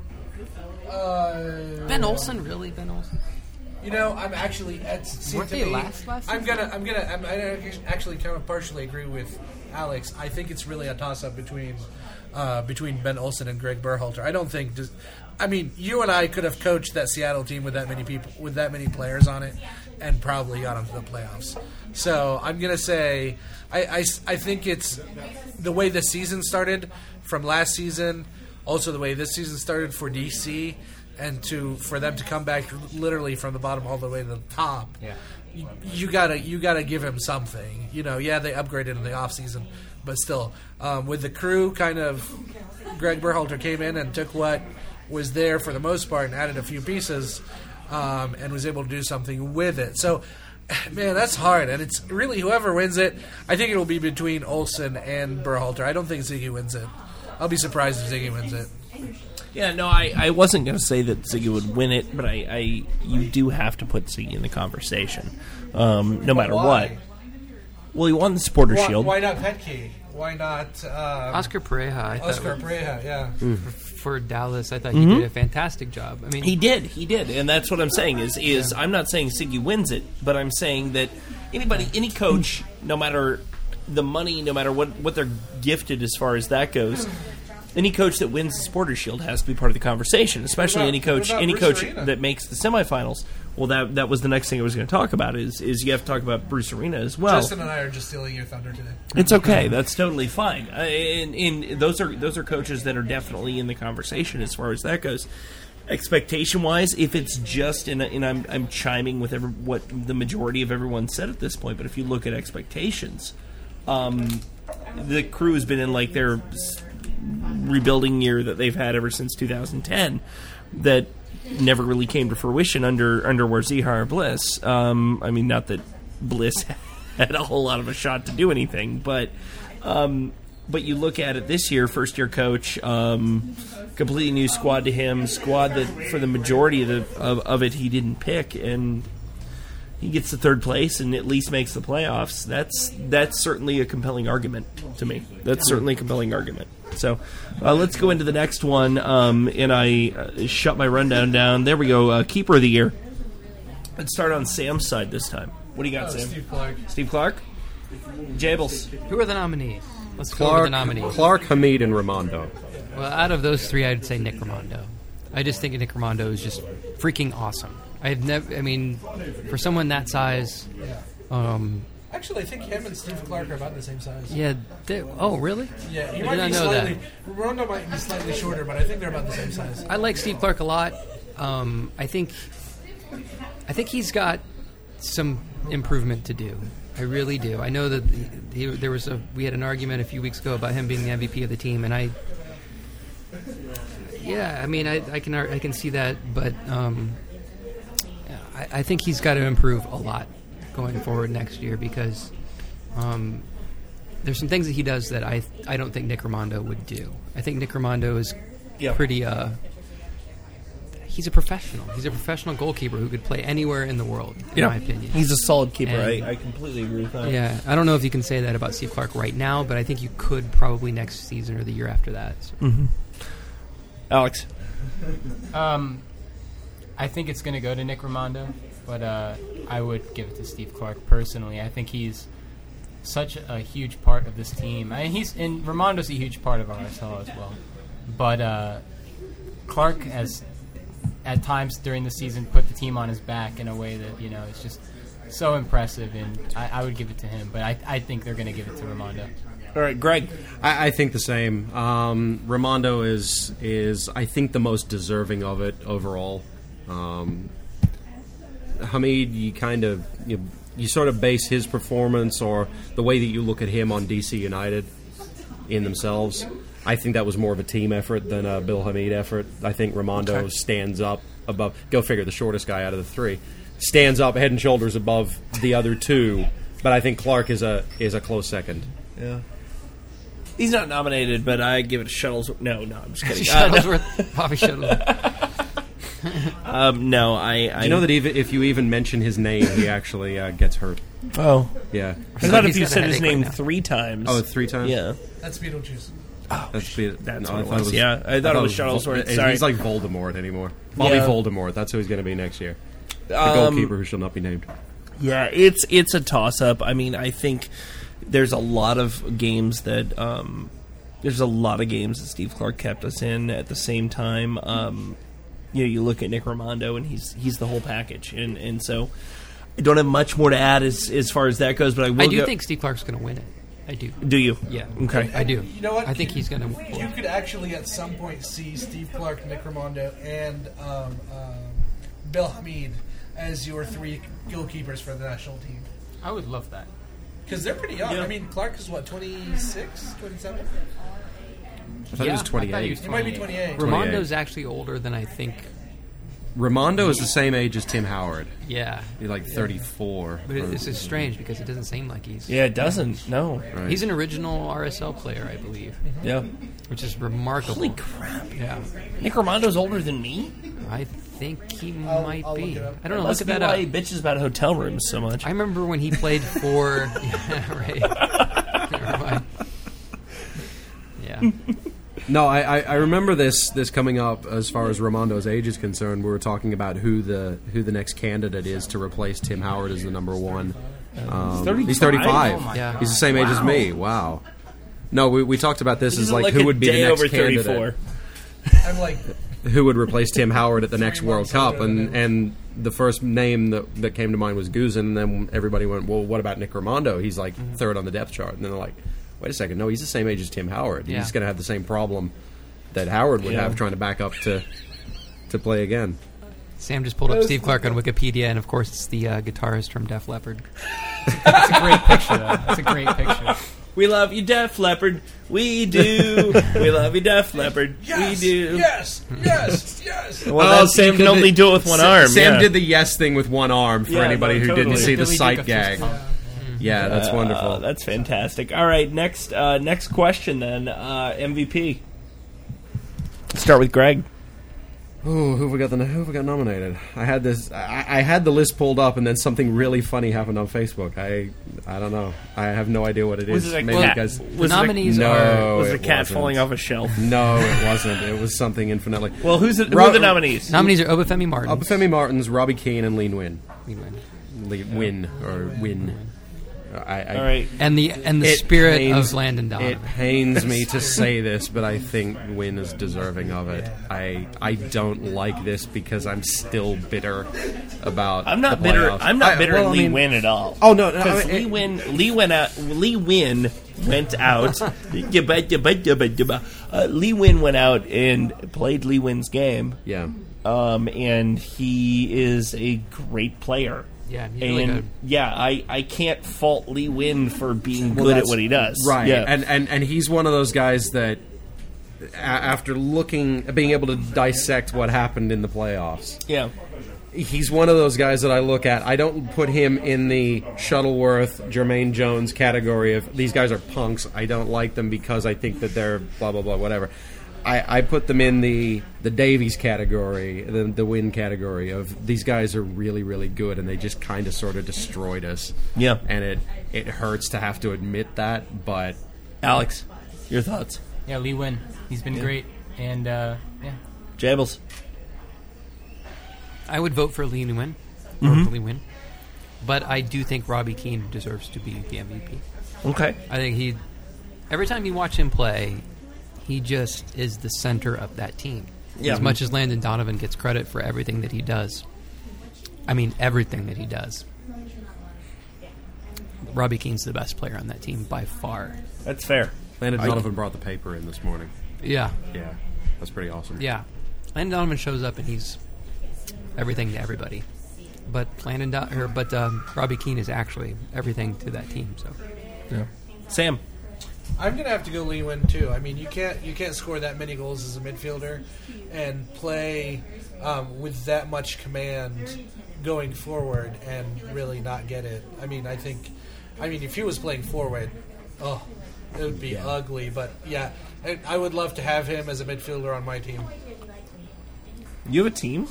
Uh, Ben Olsen, really? Ben Olsen? You know, I'm actually at see, Weren't to they me, last last I'm season? gonna, I'm gonna, I'm, I actually kind of partially agree with Alex. I think it's really a toss-up between uh, between Ben Olsen and Greg Berhalter. I don't think. Does, I mean, you and I could have coached that Seattle team with that many people, with that many players on it, and probably got them to the playoffs. So I'm gonna say, I, I, I think it's the way the season started from last season, also the way this season started for D C. And to for them to come back literally from the bottom all the way to the top, Yeah. you, you gotta you gotta give him something. You know, yeah, they upgraded in the off season, but still, um, with the Crew, kind of, Greg Berhalter came in and took what was there for the most part and added a few pieces, um, and was able to do something with it. So, man, that's hard, and it's really whoever wins it. I think it will be between Olsen and Berhalter. I don't think Ziggy wins it. I'll be surprised if Ziggy wins it. Yeah, no, I, I wasn't going to say that Siggy would win it, but I, I you do have to put Siggy in the conversation, um, no matter Why? what. Well, he won the Supporter Why, Shield. why not Petke? Why not um, Oscar Pareja. I thought Oscar was- Pareja, yeah. For, for Dallas, I thought he Mhm. did a fantastic job. I mean, He did, he did, and that's what I'm saying is is I'm not saying Siggy wins it, but I'm saying that anybody, any coach, no matter the money, no matter what, what they're gifted as far as that goes, any coach that wins the Supporter Shield has to be part of the conversation, especially What about- any coach what about any Bruce coach Arena? that makes the semifinals. Well, that that was the next thing I was going to talk about is is you have to talk about Bruce Arena as well. Justin and I are just stealing your thunder today. It's okay. That's totally fine. Uh, and, and those are those are coaches that are definitely in the conversation as far as that goes. Expectation wise, if it's just and, and I'm I'm chiming with every, what the majority of everyone said at this point, but if you look at expectations, um, the Crew has been in like their s- rebuilding year that they've had ever since two thousand ten. That never really came to fruition under under Warzihar Bliss. Um, I mean, not that Bliss had a whole lot of a shot to do anything, but um, but you look at it this year, first year coach, um, completely new squad to him, squad that for the majority of, the, of of it he didn't pick, and he gets the third place and at least makes the playoffs. That's that's certainly a compelling argument to me. That's certainly a compelling argument. So uh, let's go into the next one, um, and I uh, shut my rundown down. There we go. Uh, Keeper of the year. Let's start on Sam's side this time. What do you got, Oh, Sam? Steve Clark. Steve Clark? Jables. who are the nominees? Let's go over Clark, the nominees. Clark, Hamid, and Ramondo. Well, out of those three, I'd say Nick Raimondo. I just think Nick Raimondo is just freaking awesome. I've never. I mean, for someone that size, um, Actually, I think him and Steve Clark are about the same size. yeah. they- Oh, really? Yeah, he I might did not be know slightly. that. Rondo might be slightly shorter, but I think they're about the same size. I like Steve Clark a lot. Um, I think, I think he's got some improvement to do. I really do. I know that he, he, there was a we had an argument a few weeks ago about him being the M V P of the team, and I, yeah, I mean, I, I can I can see that, but um, I, I think he's got to improve a lot going forward next year because um, there's some things that he does that I I don't think Nick Raimondo would do. I think Nick Raimondo is Yeah. pretty. Uh, he's a professional. He's a professional goalkeeper who could play anywhere in the world, in Yeah. my opinion. He's a solid keeper. And- I, I completely agree with that. Yeah, I don't know if you can say that about Steve Clark right now, but I think you could probably next season or the year after that. So. Mm-hmm. Alex. Um, I think it's going to go to Nick Raimondo, but uh, I would give it to Steve Clark personally. I think he's such a huge part of this team. I mean, he's and Raimondo's a huge part of R S L as well. But uh, Clark has at times during the season put the team on his back in a way that, you know, it's just so impressive, and I, I would give it to him, but I, I think they're going to give it to Raimondo. All right, Greg. I, I think the same. Um, Raimondo is is I think the most deserving of it overall. Um, Hamid, you kind of you, you sort of base his performance or the way that you look at him on D C United in themselves. I think that was more of a team effort than a Bill Hamid effort. I think Raimondo okay. stands up above. Go figure, the shortest guy out of the three stands up head and shoulders above the other two. But I think Clark is a is a close second. Yeah. He's not nominated, but I give it to Shuttlesworth. No, no, I'm just kidding. Shuttlesworth, uh, no. Bobby Shuttlesworth. um, no, I, I. Do you know that even if you even mention his name, he actually uh, gets hurt? Oh, yeah. I thought if you said his name right three times. Oh, three times. Yeah, that's Beetlejuice. Oh, that's Be- that's no, what I it thought was. it was. Yeah, I thought, I thought it was Shuttlesworth. Vol- Sorry, he's like Voldemort anymore. Bobby yeah. Voldemort. That's who he's going to be next year. The um, goalkeeper who shall not be named. Yeah, it's it's a toss up. I mean, I think there's a lot of games that. Um, There's a lot of games that Steve Clark kept us in at the same time. Um, you know, you look at Nick Raimondo, and he's he's the whole package, and and so I don't have much more to add as as far as that goes. But I will. I do go- think Steve Clark's going to win it. I do. Do you? Yeah. Okay. I, I do. You know what? I think he's going to. You could actually at some point see Steve Clark, Nick Raimondo, and um, um, Bill Hamid as your three goalkeepers for the national team. I would love that. Because they're pretty young. Yeah. I mean, Clark is what, twenty-six, twenty-seven? I thought yeah, he was twenty-eight. He, was he might be twenty-eight. Raimondo's actually older than I think. Raimondo is the same age as Tim Howard. Yeah. He's like thirty-four. But it, this is strange because it doesn't seem like he's... Yeah, it doesn't. No. Right. He's an original R S L player, I believe. Mm-hmm. Yeah. Which is remarkable. Holy crap. Yeah. Nick Raimondo's older than me? I think he I'll- might I'll be. look it up. I don't know. Must Look be at that why up. he bitches about hotel rooms so much. I remember when he played for... yeah, right. Never mind. Yeah. No, I, I, I remember this this coming up as far as Raimondo's age is concerned. We were talking about who the who the next candidate is to replace Tim Howard as the number one. Um, He's thirty-five? He's thirty-five. Oh my Yeah. He's the same age as Wow. me. Wow. No, we, we talked about this He's as like, like who a would be the day next over candidate. thirty-four. I'm like, Who would replace Tim Howard at the next Three World months Cup? older than And and the first name that, that came to mind was Guzin, and then everybody went, well, what about Nick Raimondo? He's like Mm-hmm. third on the depth chart. And then they're like, wait a second, no, he's the same age as Tim Howard. Yeah. He's going to have the same problem that Howard would Yeah. have trying to back up to to play again. Sam just pulled up Steve Clark on Wikipedia, and of course it's the uh, guitarist from Def Leppard. That's a great picture, though. That's a great picture. We love you, Def Leppard. We do. We love you, Def Leppard. yes, we do. yes, yes, yes. Well, that's, you can did only the- do it with one Sa- arm. Sam yeah. did the yes thing with one arm for Yeah, anybody no, who didn't totally. see the Billy sight Duke gag. fist pump. Yeah, that's Uh, wonderful. That's fantastic. All right, next uh, next question then. Uh, M V P. Start with Greg. Oh, who have we got? The, who have we got nominated? I had this. I, I had the list pulled up, and then something really funny happened on Facebook. I I don't know. I have no idea what it is. Was it a Maybe cat? you guys. Was The nominees no, are... Was the it cat wasn't. falling off a shelf? No, it wasn't. It was something infinitely. Well, who's the, who Ro- are the nominees? Nominees are Obafemi Martins. Obafemi Martins, Robbie Keane, and Lean Win. We win. Le- Win or Win. I, I, All right. And the and the It spirit pains- of Landon Donovan. It pains me to say this, but I think Win is deserving of it. I I don't like this because I'm still bitter about. I'm not the bitter. playoffs. I'm not I- bitter well, at I Lee mean- Win at all. Oh no, no, because I mean, Lee it- Win, Lee went out. Lee Win went out. uh, Lee Win went out and played Lee Win's game. Yeah. Um, and he is a great player. Yeah, he's and really good. yeah, I, I can't fault Lee Win for being Well, good at that's- what he does. Right. Yeah. And, and and he's one of those guys that a- after looking being able to dissect what happened in the playoffs. Yeah. He's one of those guys that I look at. I don't put him in the Shuttleworth, Jermaine Jones category of these guys are punks. I don't like them because I think that they're blah blah blah whatever. I, I put them in the the Davies category, the the Win category of these guys are really really good and they just kind of sort of destroyed us. Yeah. And it it hurts to have to admit that, but Alex, your thoughts? Yeah, Lee Win. He's been Yeah. great. And, uh, yeah. Jables. I would vote for Lee Win. Or Mhm. Lee Win. But I do think Robbie Keane deserves to be the M V P. Okay. I think he... Every time you watch him play, he just is the center of that team. Yeah. As much as Landon Donovan gets credit for everything that he does. I mean, everything that he does. Robbie Keane's the best player on that team by far. That's fair. Landon I- Donovan brought the paper in this morning. Yeah. Yeah. That's pretty awesome. Yeah. Landon Donovan shows up and he's everything to everybody. But Landon Do- or, but um, Robbie Keane is actually everything to that team. So, yeah. Sam, I'm gonna have to go Lee Nguyen too. I mean, you can't you can't score that many goals as a midfielder and play um, with that much command going forward and really not get it. I mean, I think, I mean, if he was playing forward, oh, it would be Yeah. ugly. But yeah, I, I would love to have him as a midfielder on my team. you have a team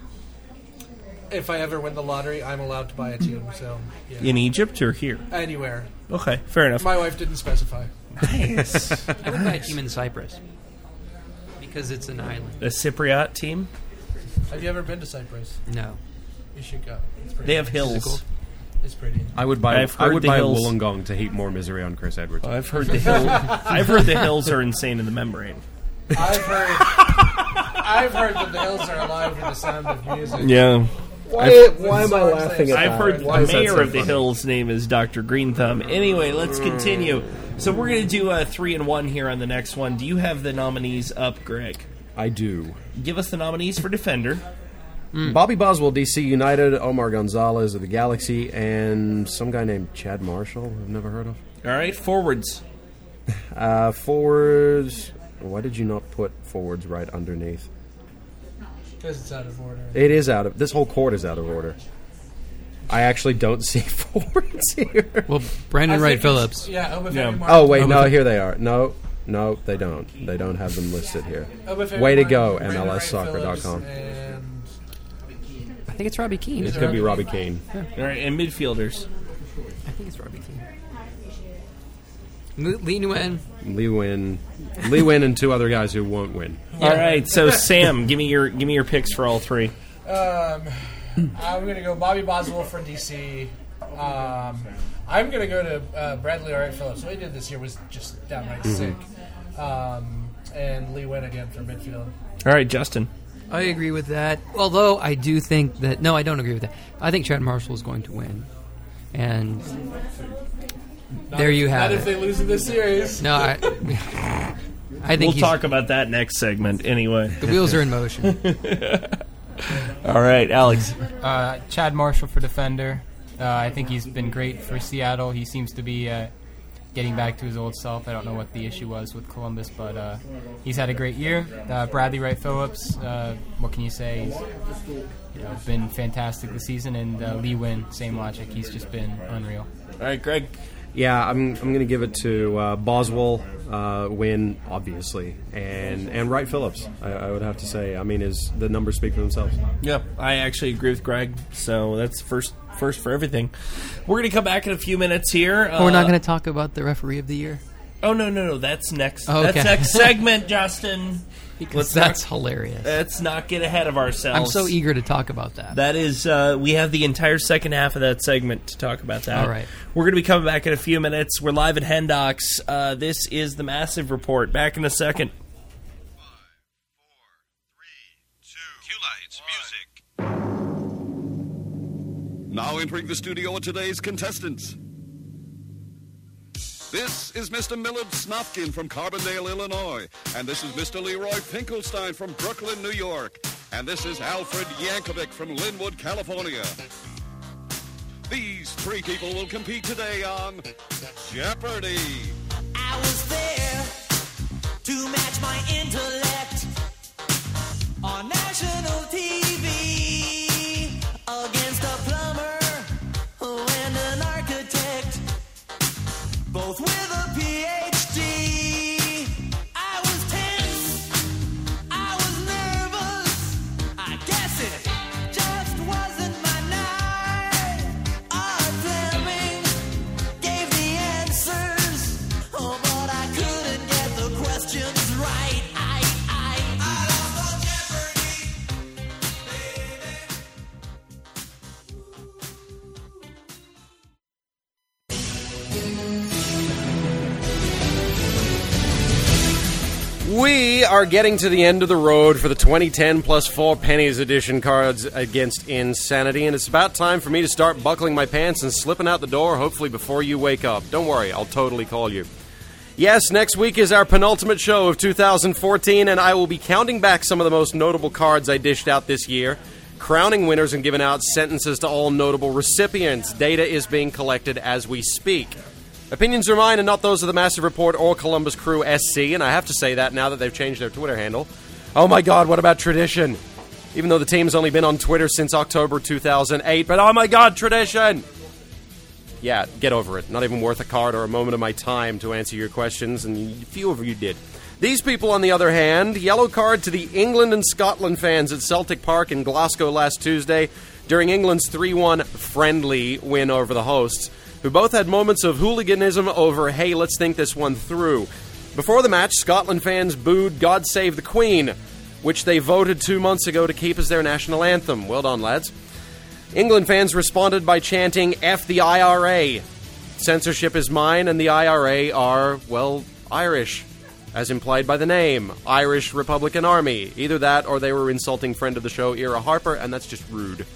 If I ever win the lottery, I'm allowed to buy a team. So yeah. in Egypt or here? Anywhere. Okay, fair enough. My wife didn't specify. Nice. I would buy a team in Cyprus because it's an island. A Cypriot team? Have you ever been to Cyprus? No. You should go. It's pretty They have nice. hills. It's pretty. I would buy. I've I heard would the buy hills- Wollongong to heap more misery on Chris Edwards. I've heard the hill. I've heard the hills are insane in the membrane. I've heard. I've heard that the hills are alive with the sound of music. Yeah. Why- I've- why am I laughing at I've that? heard Why the is that mayor so of the funny? Hill's name is Doctor Green Thumb. Anyway, let's continue. So we're going to do a three and one here on the next one. Do you have the nominees up, Greg? I do. Give us the nominees for Defender. Bobby Boswell, D C United, Omar Gonzalez of the Galaxy, and some guy named Chad Marshall, I've never heard of. All right, forwards. Uh, forwards. Why did you not put forwards right underneath? Because it's out of order. It is out of. This whole court is out of order. I actually don't see forwards here. Well, Brandon I Wright think Phillips. it's- Yeah, Obafemi Yeah. Martin. Oh wait, no, Obafemi- here they are. No, no, they don't. They don't have them listed here. Obafemi Way to Martin, go, Brandon M L S Wright Soccer dot com. Phillips, And I think it's Robbie Keane. It could be Robbie Keane. All right, and midfielders. I think it's Robbie Keane. Lee Lee Nguyen. Lee Win, Lee Win, and two other guys who won't win. All right, so Sam, give me your give me your picks for all three. Um, I'm going to go Bobby Boswell for D C. Um, I'm going to go to uh, Bradley Wright Phillips. What he did this year was just downright Mhm. sick. Um, and Lee Nguyen again for midfield. All right, Justin. I agree with that. Although I do think that no, I don't agree with that. I think Chad Marshall is going to win, and Not there if- you have Not it. if they lose in this series. No, I, I think we'll he's, talk about that next segment anyway. the wheels are in motion. All right, Alex. Uh, Chad Marshall for defender. Uh, I think he's been great for Seattle. He seems to be uh, getting back to his old self. I don't know what the issue was with Columbus, but uh, he's had a great year. Uh, Bradley Wright Phillips, uh, what can you say? He's you know, been fantastic this season. And uh, Lee Nguyen, same logic. He's just been unreal. All right, Greg. Yeah, I'm. I'm going to give it to uh, Boswell, uh, Win, obviously, and and Wright Phillips. I, I would have to say. I mean, is the numbers speak for themselves? Yeah, I actually agree with Greg. So that's first first for everything. We're going to come back in a few minutes here. Oh, we're not Uh, going to talk about the referee of the year. Oh no no no! That's next. Oh, okay. That's next segment, Justin. Because that's hilarious. Let's not get ahead of ourselves. I'm so eager to talk about that. That is, uh, we have the entire second half of that segment to talk about that. All right. We're going to be coming back in a few minutes. We're live at Hendox. Uh, this is the Massive Report. Back in a second. Now entering the studio are today's contestants. This is Mister Millard Snofkin from Carbondale, Illinois. And this is Mister Leroy Finkelstein from Brooklyn, New York. And this is Alfred Yankovic from Linwood, California. These three people will compete today on Jeopardy! I was there to match my intellect on national T V against a plumber and an architect, both with a P H D. I was tense, I was nervous, I guess it just wasn't my night. Art Fleming gave the answers, oh, but I couldn't get the questions right. I, I We are getting to the end of the road for the twenty ten plus four pennies edition Cards Against Insanity, and it's about time for me to start buckling my pants and slipping out the door, hopefully before you wake up. Don't worry, I'll totally call you. Yes, next week is our penultimate show of two thousand fourteen, and I will be counting back some of the most notable cards I dished out this year, crowning winners and giving out sentences to all notable recipients. Data is being collected as we speak. Opinions are mine and not those of the Massive Report or Columbus Crew S C, and I have to say that now that they've changed their Twitter handle. Oh my god, what about tradition? Even though the team's only been on Twitter since October two thousand eight, but oh my god, tradition! Yeah, get over it. Not even worth a card or a moment of my time to answer your questions, and few of you did. These people, on the other hand, yellow card to the England and Scotland fans at Celtic Park in Glasgow last Tuesday during England's three one friendly win over the hosts, who both had moments of hooliganism over, hey, let's think this one through. Before the match, Scotland fans booed God Save the Queen, which they voted two months ago to keep as their national anthem. Well done, lads. England fans responded by chanting, F the I R A. Censorship is mine, and the I R A are, well, Irish, as implied by the name, Irish Republican Army. Either that, or they were insulting friend of the show, Ira Harper, and that's just rude.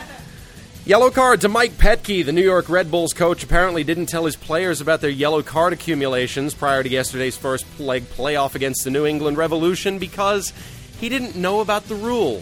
Yellow card to Mike Petke. The New York Red Bulls coach apparently didn't tell his players about their yellow card accumulations prior to yesterday's first leg playoff against the New England Revolution because he didn't know about the rule.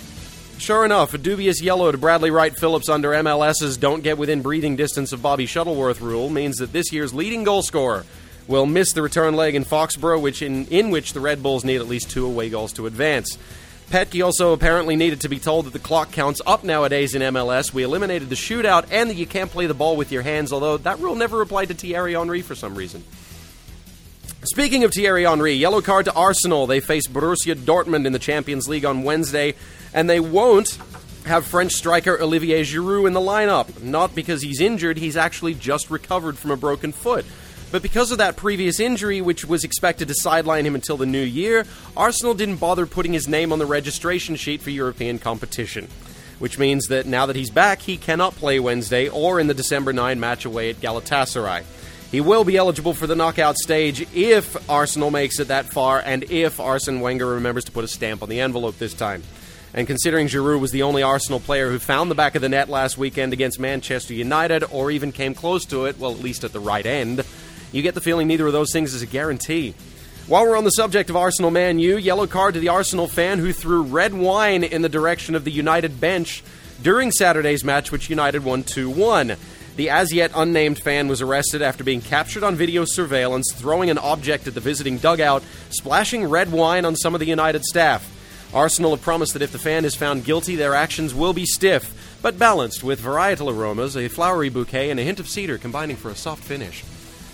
Sure enough, a dubious yellow to Bradley Wright Phillips under M L S's don't get within breathing distance of Bobby Shuttleworth rule means that this year's leading goal scorer will miss the return leg in Foxborough, which in, in which the Red Bulls need at least two away goals to advance. Petke also apparently needed to be told that the clock counts up nowadays in M L S. We eliminated the shootout and that you can't play the ball with your hands, although that rule never applied to Thierry Henry for some reason. Speaking of Thierry Henry, yellow card to Arsenal. They face Borussia Dortmund in the Champions League on Wednesday, and they won't have French striker Olivier Giroud in the lineup. Not because he's injured, he's actually just recovered from a broken foot. But because of that previous injury, which was expected to sideline him until the new year, Arsenal didn't bother putting his name on the registration sheet for European competition. Which means that now that he's back, he cannot play Wednesday or in the December ninth match away at Galatasaray. He will be eligible for the knockout stage if Arsenal makes it that far and if Arsene Wenger remembers to put a stamp on the envelope this time. And considering Giroud was the only Arsenal player who found the back of the net last weekend against Manchester United or even came close to it, well, at least at the right end, you get the feeling neither of those things is a guarantee. While we're on the subject of Arsenal Man U, yellow card to the Arsenal fan who threw red wine in the direction of the United bench during Saturday's match, which United won two one. The as-yet unnamed fan was arrested after being captured on video surveillance, throwing an object at the visiting dugout, splashing red wine on some of the United staff. Arsenal have promised that if the fan is found guilty, their actions will be stiff, but balanced with varietal aromas, a flowery bouquet, and a hint of cedar combining for a soft finish.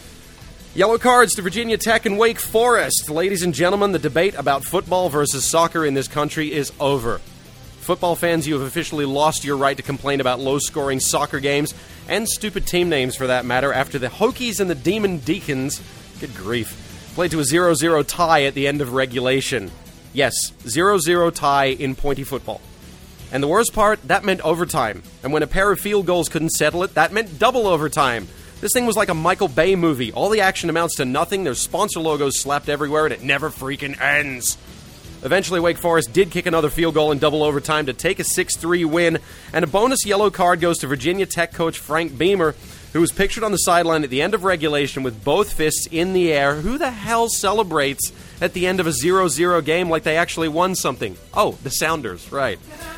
Yellow cards to Virginia Tech and Wake Forest. Ladies and gentlemen, the debate about football versus soccer in this country is over. Football fans, you have officially lost your right to complain about low-scoring soccer games, and stupid team names for that matter, after the Hokies and the Demon Deacons, good grief, played to a zero zero tie at the end of regulation. Yes, zero zero tie in pointy football. And the worst part, that meant overtime. And when a pair of field goals couldn't settle it, that meant double overtime. This thing was like a Michael Bay movie. All the action amounts to nothing, there's sponsor logos slapped everywhere, and it never freaking ends. Eventually, Wake Forest did kick another field goal in double overtime to take a six three win, and a bonus yellow card goes to Virginia Tech coach Frank Beamer, who was pictured on the sideline at the end of regulation with both fists in the air. Who the hell celebrates at the end of a zero zero game like they actually won something? Oh, the Sounders, right.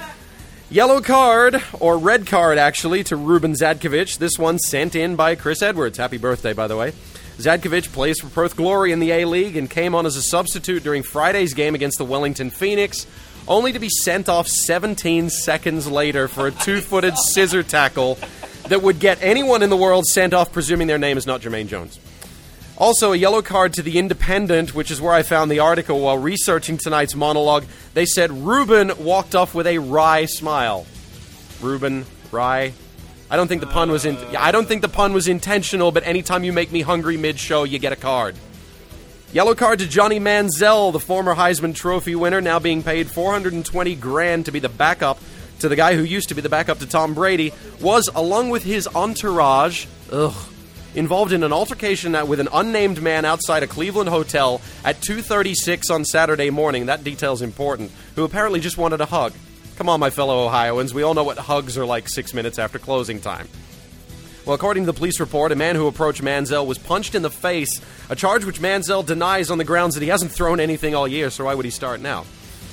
Yellow card, or red card actually, to Ruben Zadkovich. This one sent in by Chris Edwards. Happy birthday, by the way. Zadkovich plays for Perth Glory in the A-League and came on as a substitute during Friday's game against the Wellington Phoenix, only to be sent off seventeen seconds later for a two-footed scissor tackle that would get anyone in the world sent off, presuming their name is not Jermaine Jones. Also, a yellow card to The Independent, which is where I found the article while researching tonight's monologue. They said Ruben walked off with a wry smile. Ruben, wry. I don't think the pun was in. I don't think the pun was intentional, but anytime you make me hungry mid-show, you get a card. Yellow card to Johnny Manziel, the former Heisman Trophy winner, now being paid four hundred twenty grand to be the backup to the guy who used to be the backup to Tom Brady, was, along with his entourage, ugh, involved in an altercation with an unnamed man outside a Cleveland hotel at two thirty-six on Saturday morning. That detail's important. Who apparently just wanted a hug. Come on, my fellow Ohioans. We all know what hugs are like six minutes after closing time. Well, according to the police report, a man who approached Manziel was punched in the face, a charge which Manziel denies on the grounds that he hasn't thrown anything all year, so why would he start now?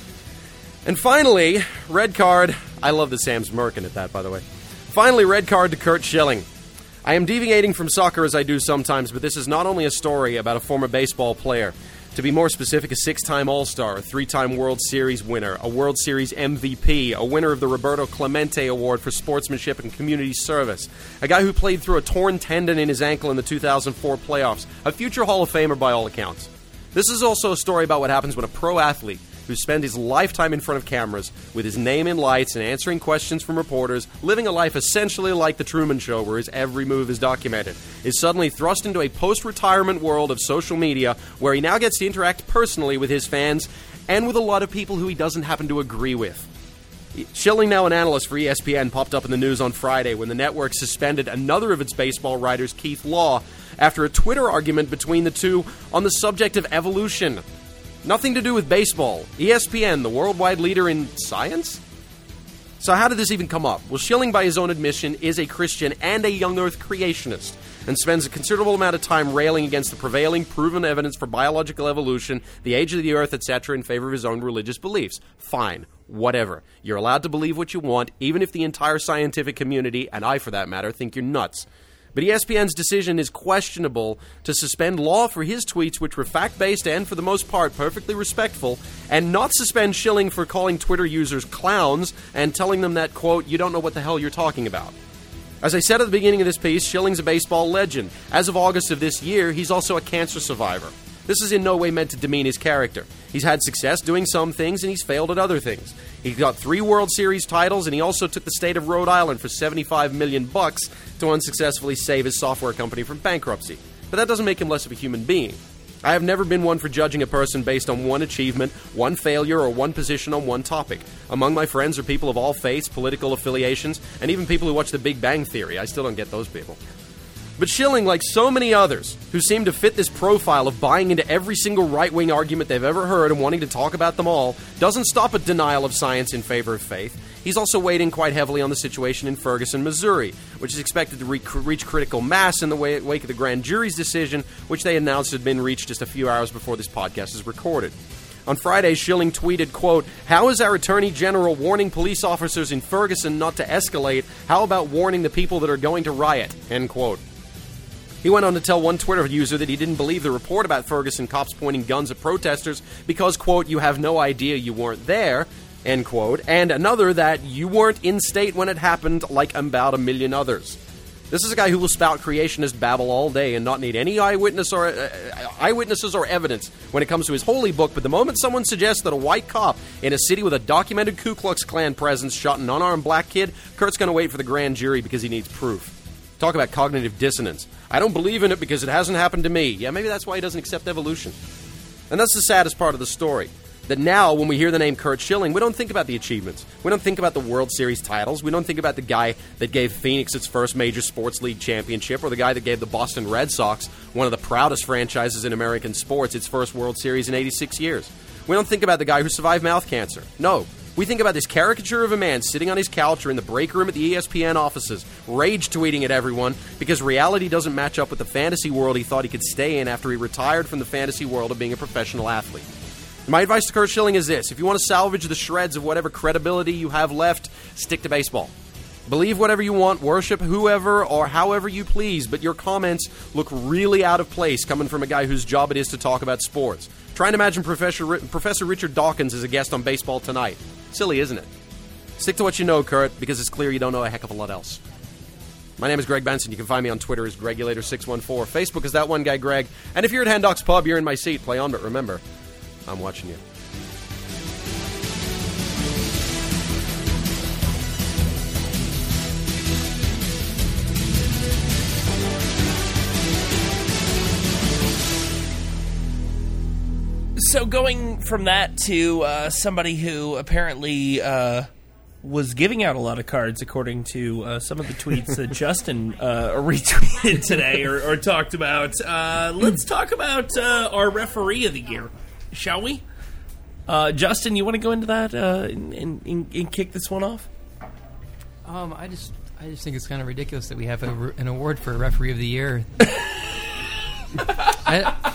And finally, red card. I love that Sam's smirking at that, by the way. Finally, red card to Curt Schilling. I am deviating from soccer as I do sometimes, but this is not only a story about a former baseball player. To be more specific, a six-time All-Star, a three-time World Series winner, a World Series M V P, a winner of the Roberto Clemente Award for Sportsmanship and Community Service, a guy who played through a torn tendon in his ankle in the two thousand four playoffs, a future Hall of Famer by all accounts. This is also a story about what happens when a pro athlete who spent his lifetime in front of cameras with his name in lights and answering questions from reporters, living a life essentially like The Truman Show where his every move is documented, is suddenly thrust into a post-retirement world of social media where he now gets to interact personally with his fans and with a lot of people who he doesn't happen to agree with. Schilling, now an analyst for E S P N, popped up in the news on Friday when the network suspended another of its baseball writers, Keith Law, after a Twitter argument between the two on the subject of evolution. Nothing to do with baseball. E S P N, the worldwide leader in science? So how did this even come up? Well, Schilling, by his own admission, is a Christian and a young earth creationist, and spends a considerable amount of time railing against the prevailing proven evidence for biological evolution, the age of the earth, et cetera, in favor of his own religious beliefs. Fine. Whatever. You're allowed to believe what you want, even if the entire scientific community, and I for that matter, think you're nuts. But E S P N's decision is questionable to suspend Law for his tweets, which were fact-based and, for the most part, perfectly respectful, and not suspend Schilling for calling Twitter users clowns and telling them that, quote, you don't know what the hell you're talking about. As I said at the beginning of this piece, Schilling's a baseball legend. As of August of this year, he's also a cancer survivor. This is in no way meant to demean his character. He's had success doing some things, and he's failed at other things. He got three World Series titles, and he also took the state of Rhode Island for seventy-five million bucks to unsuccessfully save his software company from bankruptcy. But that doesn't make him less of a human being. I have never been one for judging a person based on one achievement, one failure, or one position on one topic. Among my friends are people of all faiths, political affiliations, and even people who watch The Big Bang Theory. I still don't get those people. But Schilling, like so many others who seem to fit this profile of buying into every single right-wing argument they've ever heard and wanting to talk about them all, doesn't stop at denial of science in favor of faith. He's also weighed in quite heavily on the situation in Ferguson, Missouri, which is expected to re- reach critical mass in the wake of the grand jury's decision, which they announced had been reached just a few hours before this podcast is recorded. On Friday, Schilling tweeted, quote, how is our Attorney General warning police officers in Ferguson not to escalate? How about warning the people that are going to riot? End quote. He went on to tell one Twitter user that he didn't believe the report about Ferguson cops pointing guns at protesters because, quote, you have no idea you weren't there, end quote, and another that you weren't in state when it happened like about a million others. This is a guy who will spout creationist babble all day and not need any eyewitness or uh, eyewitnesses or evidence when it comes to his holy book, but the moment someone suggests that a white cop in a city with a documented Ku Klux Klan presence shot an unarmed black kid, Kurt's going to wait for the grand jury because he needs proof. Talk about cognitive dissonance. I don't believe in it because it hasn't happened to me. Yeah, maybe that's why he doesn't accept evolution. And that's the saddest part of the story. That now, when we hear the name Curt Schilling, we don't think about the achievements. We don't think about the World Series titles. We don't think about the guy that gave Phoenix its first major sports league championship, or the guy that gave the Boston Red Sox, one of the proudest franchises in American sports, its first World Series in eighty-six years. We don't think about the guy who survived mouth cancer. No. We think about this caricature of a man sitting on his couch or in the break room at the E S P N offices, rage-tweeting at everyone because reality doesn't match up with the fantasy world he thought he could stay in after he retired from the fantasy world of being a professional athlete. My advice to Curt Schilling is this. If you want to salvage the shreds of whatever credibility you have left, stick to baseball. Believe whatever you want, worship whoever or however you please, but your comments look really out of place coming from a guy whose job it is to talk about sports. Try and imagine Professor, Professor Richard Dawkins as a guest on Baseball Tonight. Silly, isn't it? Stick to what you know, Kurt, because it's clear you don't know a heck of a lot else. My name is Greg Benson. You can find me on Twitter as Gregulator six one four. Facebook is That One Guy Greg. And if you're at Handocks Pub, you're in my seat. Play on, but remember, I'm watching you. So going from that to uh, somebody who apparently uh, was giving out a lot of cards, according to uh, some of the tweets that Justin uh, retweeted today or, or talked about. Uh, let's talk about uh, our referee of the year, shall we? Uh, Justin, you want to go into that uh, and, and, and kick this one off? Um, I just, I just think it's kind of ridiculous that we have a, an award for referee of the year. I,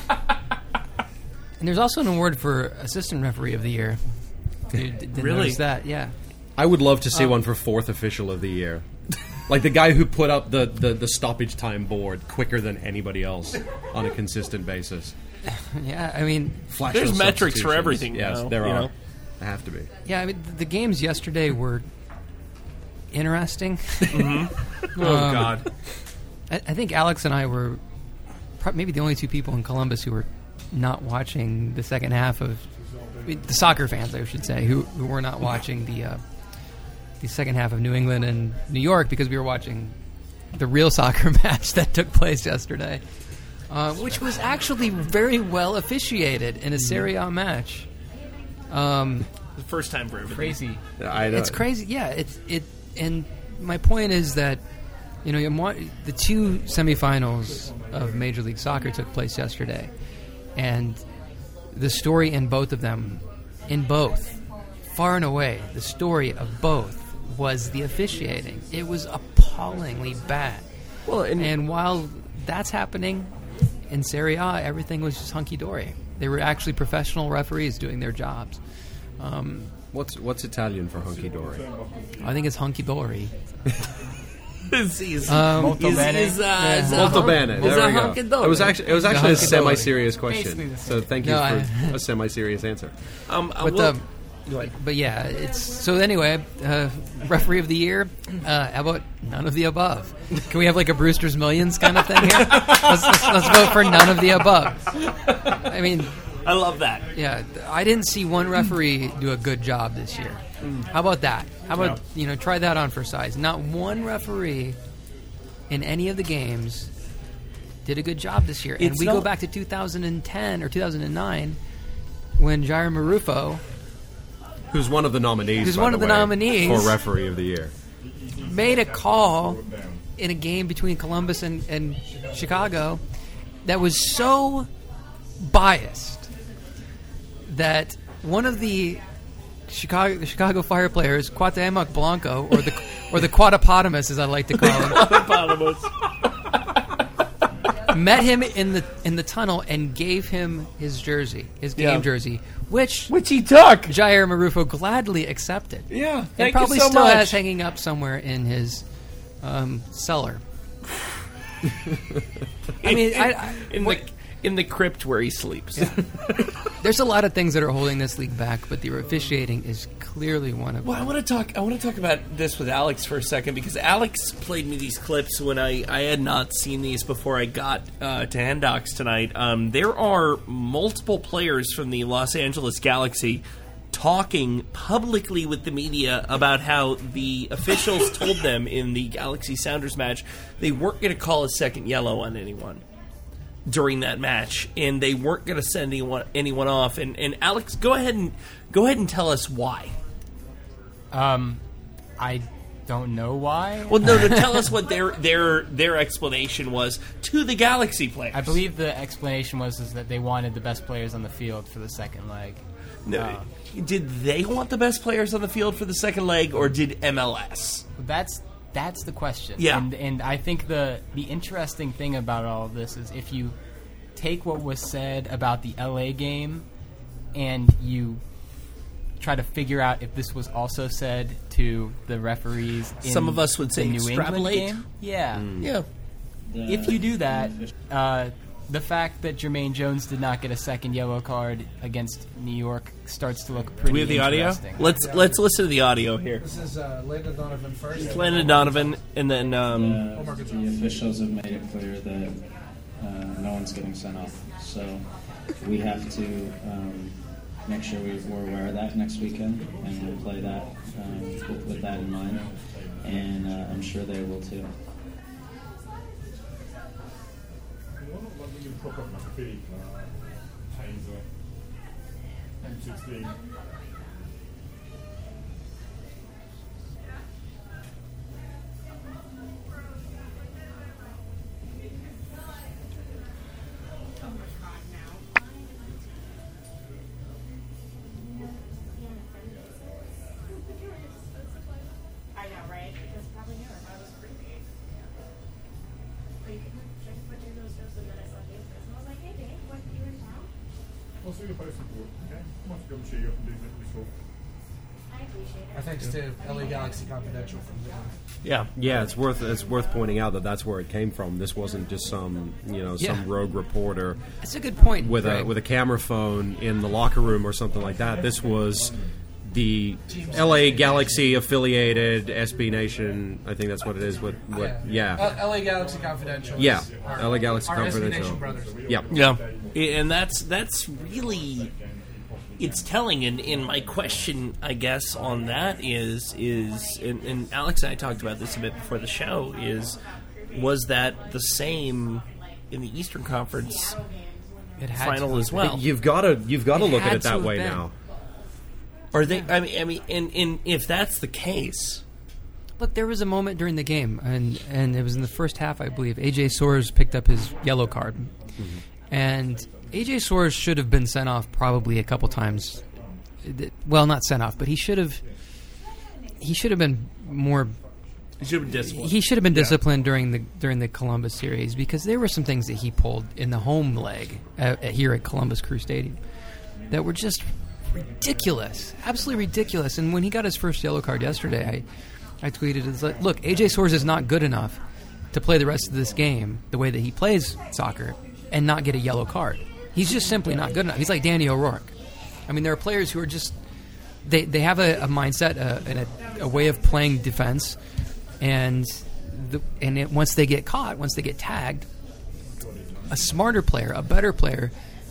and there's also an award for assistant referee of the year. You didn't Really? notice that? Yeah. I would love to see Um, one for fourth official of the year. Like the guy who put up the, the, the stoppage time board quicker than anybody else on a consistent basis. Yeah, I mean, Flash There's those metrics for substitutions. everything Yes, now, there you are. know. There have to be. Yeah, I mean, th- the games yesterday were interesting. Mm-hmm. Oh, God. I, I think Alex and I were pro- maybe the only two people in Columbus who were not watching the second half of I mean, the soccer fans, I should say, who who were not watching the uh, the second half of New England and New York because we were watching the real soccer match that took place yesterday, uh, which was actually very well officiated in a Serie A match. Um, The first time for everything. Crazy. I know. It's crazy. Yeah, it's it. And my point is that you know you want, the two semifinals of Major League Soccer took place yesterday, and the story in both of them, in both, far and away, the story of both was the officiating. It was appallingly bad. Well, and, and while that's happening in Serie A, everything was just hunky dory. They were actually professional referees doing their jobs. Um, What's what's Italian for hunky dory? I think it's hunky dory. Is- is- Um, Molto is- bene. is, uh, Yeah. is, uh, Molto hun- bene. is There a we go. hunky It dory. was actually it was It's a actually a hunky dory. semi-serious question. Basically the So thank you No, for I- a semi-serious answer. Um, But, well- um, but yeah, it's so anyway. Uh, referee of the year. Uh, how about none of the above? Can we have like a Brewster's Millions kind of thing here? let's, let's, let's vote for none of the above. I mean, I love that. Yeah, I didn't see one referee do a good job this year. How about that? How about you know try that on for size? Not one referee in any of the games did a good job this year. And It's we not- go back to two thousand ten or two thousand nine when Jair Marufo Who's one of the nominees? Who's by one the of the way, nominees. for referee of the year. made a call in a game between Columbus and, and Chicago that was so biased that one of the Chicago the Chicago Fire players, Cuauhtemoc Blanco, or the or the Quadapotamus, as I like to call him, met him in the in the tunnel and gave him his jersey, his game Yeah. jersey, which which he took. Jair Marufo gladly accepted. Yeah, and thank you probably so still much. has hanging up somewhere in his um, cellar. I mean, in, I, I, in what- the in the crypt where he sleeps. there's a lot of things that are holding this league back, but the officiating is clearly one of Well, I them. want to talk. I want to talk about this with Alex for a second because Alex played me these clips when I, I had not seen these before I got uh, to Hendox tonight. Um, there are multiple players from the Los Angeles Galaxy talking publicly with the media about how the officials told them in the Galaxy Sounders match they weren't going to call a second yellow on anyone during that match, and they weren't going to send anyone anyone off. And, and Alex, go ahead and go ahead and tell us why. Um, I don't know why. Well, no, no. Tell us what their their their explanation was to the Galaxy players. I believe the explanation was is that they wanted the best players on the field for the second leg. No, Uh, did they want the best players on the field for the second leg, or did M L S? That's that's the question. Yeah. and and I think the the interesting thing about all of this is if you take what was said about the L A game and you try to figure out if this was also said to the referees. In Some of us would the say New England extrapolate. game. Yeah, Mm. Yeah. If you do that, uh, the fact that Jermaine Jones did not get a second yellow card against New York starts to look pretty Do we have the audio? interesting. Let's let's listen to the audio here. This is uh, Landon Donovan first. Landon Donovan, and then um, Uh, the officials have made it clear that uh, no one's getting sent off. So we have to um, make sure we, we're aware of that next weekend, and we'll play that um, with, with that in mind. And uh, I'm sure they will too. Our thanks to L A Galaxy Confidential from there. Yeah, yeah. It's worth it's worth pointing out that that's where it came from. This wasn't just some you know some Yeah. rogue reporter. That's a good point, With a Greg. with a camera phone in the locker room or something like that. This was the L A Galaxy affiliated S B Nation. I think that's what it is. What what? Yeah. Uh, L A Galaxy Confidential. Yeah, is our- L A Galaxy our S B Confidential. Nation brothers. Yeah, yeah, and that's that's really it's telling. And, and my question, I guess, on that is is and, and Alex and I talked about this a bit before the show. Is was that the same in the Eastern Conference It had final to. as well? You've got to you've got to It look at had it to that have way been. now. Are they? I mean, I mean, and, and if that's the case, Look, there was a moment during the game, and, and it was in the first half, I believe. A J Soares picked up his yellow card. Mm-hmm. And A J Soares should have been sent off probably a couple times. Well, not sent off, but he should have he should have been more he should have been disciplined. He should have been Yeah. disciplined during the during the Columbus series, because there were some things that he pulled in the home leg uh, here at Columbus Crew Stadium that were just ridiculous, absolutely ridiculous. And when he got his first yellow card yesterday, I, I tweeted, it's like, look, A J Soares is not good enough to play the rest of this game the way that he plays soccer and not get a yellow card. He's just simply not good enough. He's like Danny O'Rourke. I mean, there are players who are just, they, they have a, a mindset uh, and a, a way of playing defense, and the, and it, once they get caught, once they get tagged, a smarter player, a better player,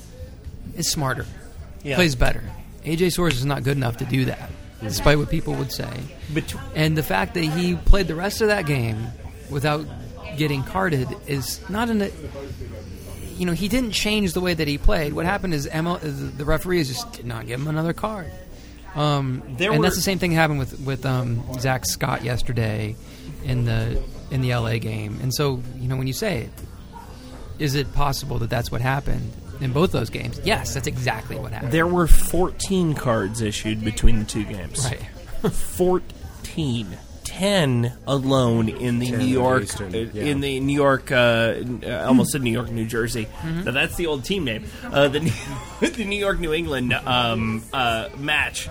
is smarter, Yeah. plays better. A J Soares is not good enough to do that, despite what people would say. Bet- And the fact that he played the rest of that game without getting carded is not an... You know, he didn't change the way that he played. What happened is M L, the referees just did not give him another card. Um, There and were- that's the same thing that happened with with um, Zach Scott yesterday in the in the L A game. And so, you know, when you say it, is it possible that that's what happened in both those games? Yes, that's exactly what happened. There were fourteen cards issued between the two games. Right. fourteen. ten alone in the ten New York, Eastern, uh, yeah. in the New York, uh, uh, almost said New York, New Jersey. Mhm. Now that's the old team name. Uh, the, the New York, New England um, uh, match.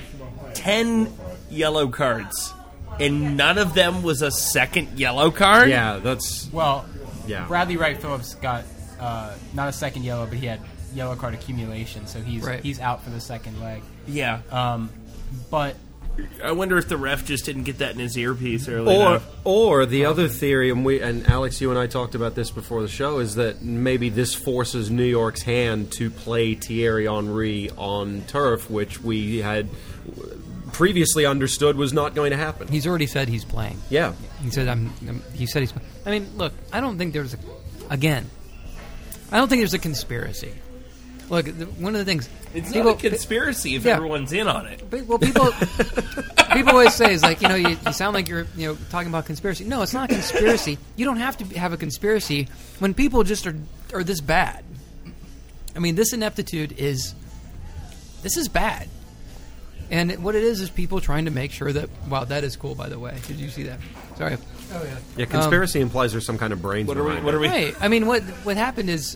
Ten yellow cards, and none of them was a second yellow card. Yeah, that's Well, Yeah. Bradley Wright Phillips got uh, not a second yellow, but he had yellow card accumulation, so he's Right. he's out for the second leg. Yeah. Um, but I wonder if the ref just didn't get that in his earpiece early Or, enough. or the other theory, and we and Alex, you and I talked about this before the show, is that maybe this forces New York's hand to play Thierry Henry on turf, which we had previously understood was not going to happen. He's already said he's playing. Yeah. He said I'm. I'm- He said he's. I mean, look. I don't think there's a. Again, I don't think there's a conspiracy. Look, the, one of the things It's people- not a conspiracy if Yeah. everyone's in on it. But, well, people people always say is like, you know, you, you sound like you're you know talking about conspiracy. No, it's not a conspiracy. You don't have to have a conspiracy when people just are are this bad. I mean, this ineptitude is this is bad. And what it is is people trying to make sure that. Wow, that is cool. By the way, did you see that? Sorry. Oh yeah. Yeah, conspiracy implies there's some kind of brains What are we- behind what it. are we- Right. I mean, what what happened is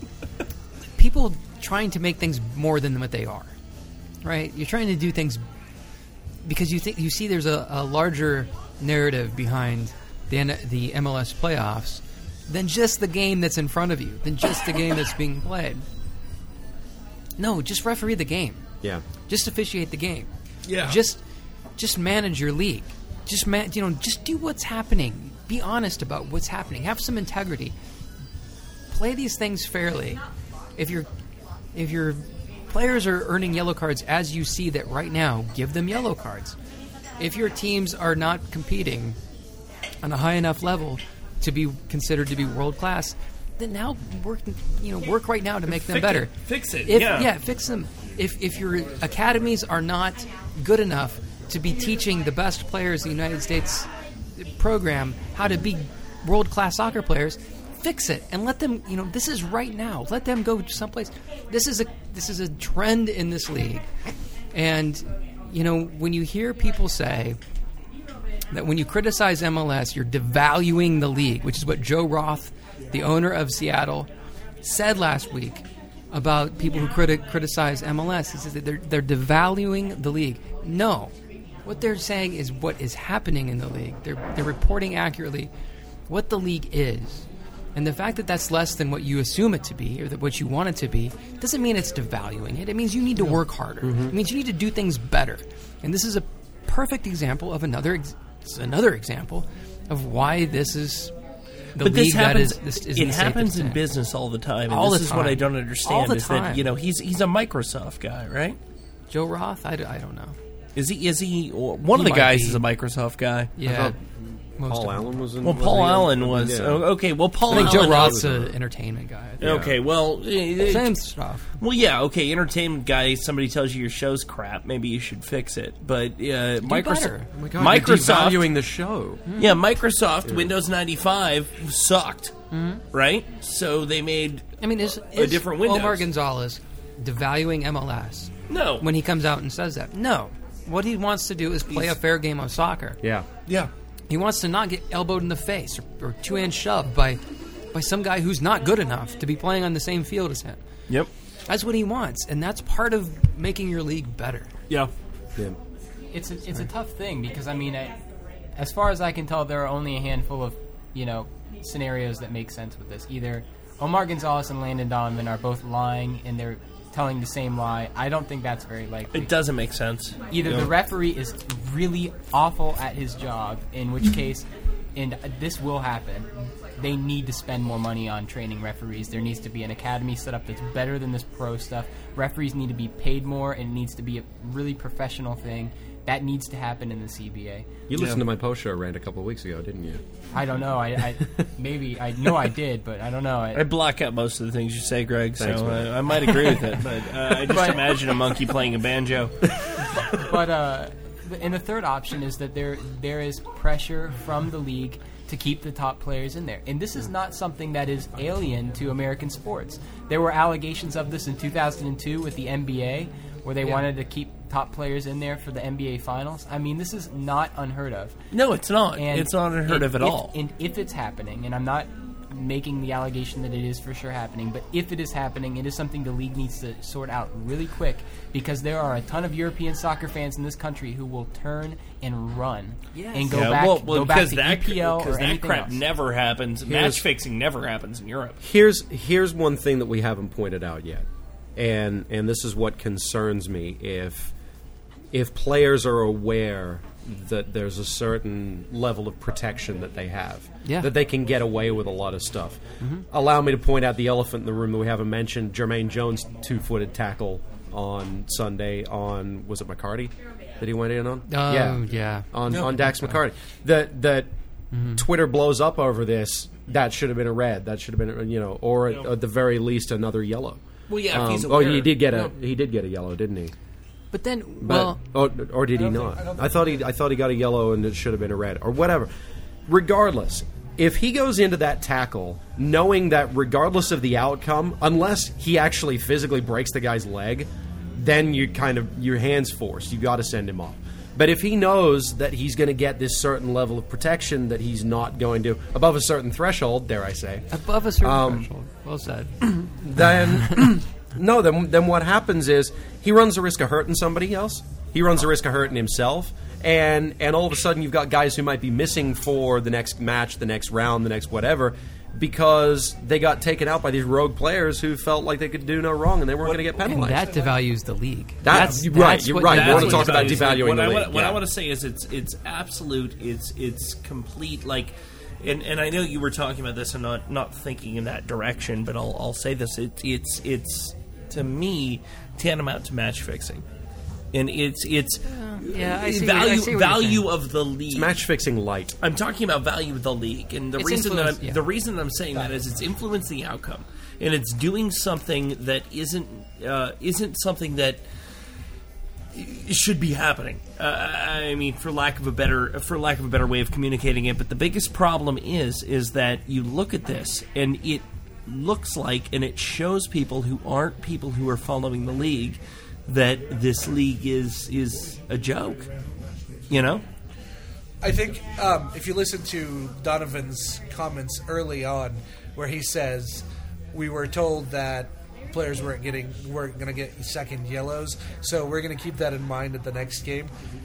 people trying to make things more than what they are. Right? You're trying to do things because you think you see there's a, a larger narrative behind the N- the M L S playoffs than just the game that's in front of you, than just the game that's being played. No, just referee the game. Yeah. Just officiate the game. Yeah. Just just manage your league. Just man, you know, just do what's happening. Be honest about what's happening. Have some integrity. Play these things fairly. If your if your players are earning yellow cards as you see that right now, give them yellow cards. If your teams are not competing on a high enough level to be considered to be world class, then now work you know work right now to make them Fix better. it. Fix it, If, yeah. yeah, fix them. If if your academies are not good enough to be teaching the best players in the United States program how to be world class soccer players, fix it and let them. You know, this is right now. Let them go someplace. This is a this is a trend in this league, and you know when you hear people say that when you criticize M L S, you're devaluing the league, which is what Joe Roth, the owner of Seattle, said last week about people who criti- criticize M L S. He says that they're, they're devaluing the league. No. What they're saying is what is happening in the league. They're, they're reporting accurately what the league is. And the fact that that's less than what you assume it to be or that what you want it to be doesn't mean it's devaluing it. It means you need to work harder. Mm-hmm. It means you need to do things better. And this is a perfect example of another ex- another example of why this is the but league this happens. that is. This is it in the state happens that in it's business all the time. And All this the is what I time. don't All understand the is that time. you know he's he's a Microsoft guy, right? Joe Roth. I, d- I don't know. Is he? Is he? Or one He of the might guys be. is a Microsoft guy. Yeah. Most Paul Allen was in. Well, was Paul he in- Allen was. Yeah. oh, okay, well, Paul I think Allen. Joe Roth's an entertainment guy. I think. Okay, well, it- Same it- stuff. Well, yeah, okay, entertainment guy. Somebody tells you your show's crap. Maybe you should fix it. But uh, Microsoft, better. Oh my God, you're Microsoft, devaluing the show. Yeah, Microsoft Yeah. Windows ninety-five sucked, Mhm. right? So they made. I mean, is, a is different Windows. Omar Gonzalez devaluing M L S? No. When he comes out and says that, no. What he wants to do is play a fair game of soccer. Yeah. Yeah. He wants to not get elbowed in the face or, or two-hand shoved by by some guy who's not good enough to be playing on the same field as him. Yep. That's what he wants, and that's part of making your league better. Yeah. Yeah. It's a, it's a tough thing because I mean, I, as far as I can tell, there are only a handful of you know scenarios that make sense with this. Either Omar Gonzalez and Landon Donovan are both lying and they're telling the same lie. I don't think that's very likely. It doesn't make sense. Either Yeah. the referee is really awful at his job, in which case, and this will happen, they need to spend more money on training referees. There needs to be an academy set up that's better than this pro stuff. Referees need to be paid more, and it needs to be a really professional thing. That needs to happen in the C B A. You listened to my post show rant a couple of weeks ago, didn't you? I don't know. I, I maybe I know I did, but I don't know. I, I block out most of the things you say, Greg, Thanks, so man. uh, I might agree with it. But uh, I just But- imagine a monkey playing a banjo. but uh, the- and the third option is that there there is pressure from the league to keep the top players in there. And this is not something that is alien to American sports. There were allegations of this in two thousand two with the N B A, where they Yeah. wanted to keep top players in there for the N B A finals. I mean, this is not unheard of. No, it's not. And It's not unheard if- of at if- all. And if it's happening, and I'm not making the allegation that it is for sure happening, but if it is happening, it is something the league needs to sort out really quick, because there are a ton of European soccer fans in this country who will turn and run and go Yeah, back, well, well, go back because to that, E P L because or that anything crap else. never happens. Here's- Match fixing never happens in Europe. Here's here's one thing that we haven't pointed out yet, and and this is what concerns me. If if players are aware that there's a certain level of protection that they have, Yeah. that they can get away with a lot of stuff. Mhm. Allow me to point out the elephant in the room that we haven't mentioned: Jermaine Jones' two-footed tackle on Sunday on, was it McCarty that he went in on? Oh, yeah, yeah. on No, on Dax I think McCarty. That that Mhm. Twitter blows up over this. That should have been a red. That should have been, you know, or at, at the very least another yellow. Well, yeah, if he's oh, aware. he did get a No. he did get a yellow, didn't he? But then, But, well, or, or did he I don't not? think- I don't I thought he I thought he got a yellow and it should have been a red or whatever. Regardless, if he goes into that tackle knowing that regardless of the outcome, unless he actually physically breaks the guy's leg, then you kind of your hands forced. You got to send him off. But if he knows that he's going to get this certain level of protection, that he's not going to above a certain threshold, dare I say, above a certain um, threshold. Well said. then no, then then what happens is he runs the risk of hurting somebody else. He runs the risk of hurting himself, and and all of a sudden you've got guys who might be missing for the next match, the next round, the next whatever, because they got taken out by these rogue players who felt like they could do no wrong and they weren't going to get And penalized. that devalues the league. That's- That's, you're right, that's you're what right. You that's wanna what talk about devalues devaluing what the I league, wanna, what yeah. I want to say is it's it's absolute. It's it's complete. Like, and, and I know you were talking about this and not not thinking in that direction, but I'll I'll say this. It, it's it's to me tantamount to match fixing, and it's it's yeah, I see what- I value see what you're value saying. of the league. It's match fixing light. I'm talking about value of the league, and the It's reason that I'm, influence, yeah. the reason that I'm saying that is it's influencing the outcome, and it's doing something that isn't uh, isn't something that should be happening. Uh, I mean, for lack of a better for lack of a better way of communicating it. But the biggest problem is is that you look at this and it looks like, and it shows people who aren't people who are following the league, that this league is is a joke. You know. I think um, if you listen to Donovan's comments early on, where he says, we were told that players weren't getting weren't going to get second yellows. So we're going to keep that in mind at the next game.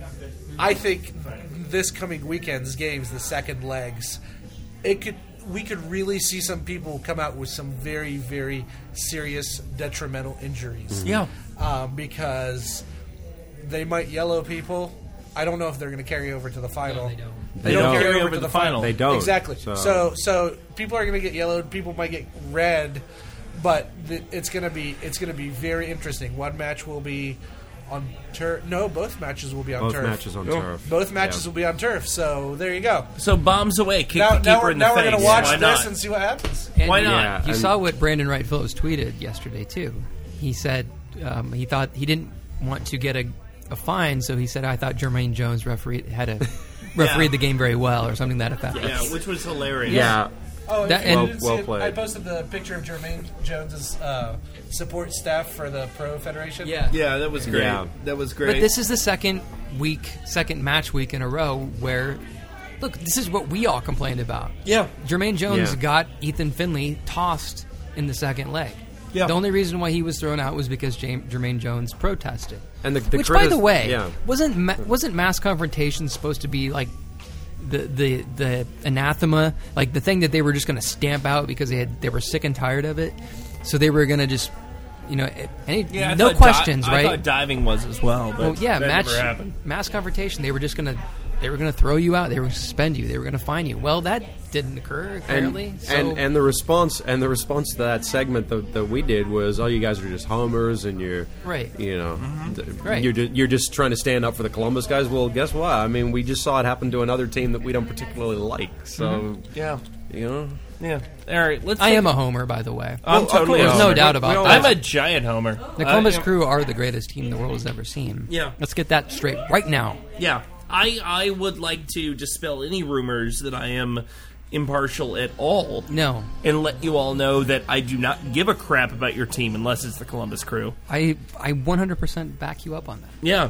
I think this coming weekend's games, the second legs, it could we could really see some people come out with some very, very serious detrimental injuries. Yeah. Um, because they might yellow people. I don't know if they're going to carry over to the final. No, they don't. They, don't, carry over to the final. They don't. Exactly. So, so, so people are going to get yellowed. People might get red, but th- it's going to be it's going to be very interesting. One match will be on turf. No, both matches will be on both turf. Both matches on oh. turf. Both matches yeah. will be on turf. So there you go. So bombs away. Kick now, the keeper now we're, in the now face. we're going to watch Why this not? and see what happens. And Why not? Yeah, you and saw what Brandon Wright Phillips tweeted yesterday too. He said um, he thought he didn't want to get a, a fine, so he said I thought Jermaine Jones referee had a refereed Yeah. the game very well, or something to that effect. Yeah, which was hilarious. Yeah. Oh, That- if you and- didn't Well- see well it, played. I posted the picture of Jermaine Jones's uh, support staff for the Pro Federation. Yeah. Yeah, that was great. Yeah. That was great. But this is the second week, second match week in a row where, look, this is what we all complained about. Yeah. Jermaine Jones Yeah. got Ethan Finley tossed in the second leg. Yeah. The only reason why he was thrown out was because James, Jermaine Jones protested. And the, the Which, by critis- the way, yeah. wasn't ma- wasn't mass confrontation supposed to be like the the the anathema, like the thing that they were just going to stamp out because they had they were sick and tired of it, so they were going to just, you know, any yeah, I no thought questions, di- right? I thought diving was as well. But Well, yeah, that match never happened. mass confrontation. They were just gonna they were gonna throw you out. They were gonna suspend you. They were gonna fine you. Well, that didn't occur apparently. And, so and and the response and the response to that segment that, that we did was, "Oh, you guys are just homers, and you're Right. You know, th- Right. you're ju- you're just trying to stand up for the Columbus guys." Well, guess what? I mean, we just saw it happen to another team that we don't particularly like. So Yeah. you know, Yeah. All right. Let's. I take- am a homer, by the way. I'm Well, totally. There's a no homer. doubt about I'm that. a giant homer. The Columbus I am- Crew are the greatest team the world has ever seen. Yeah. Let's get that straight right now. Yeah. I I would like to dispel any rumors that I am impartial at all. No. And let you all know that I do not give a crap about your team unless it's the Columbus Crew. I I one hundred percent back you up on that. Yeah.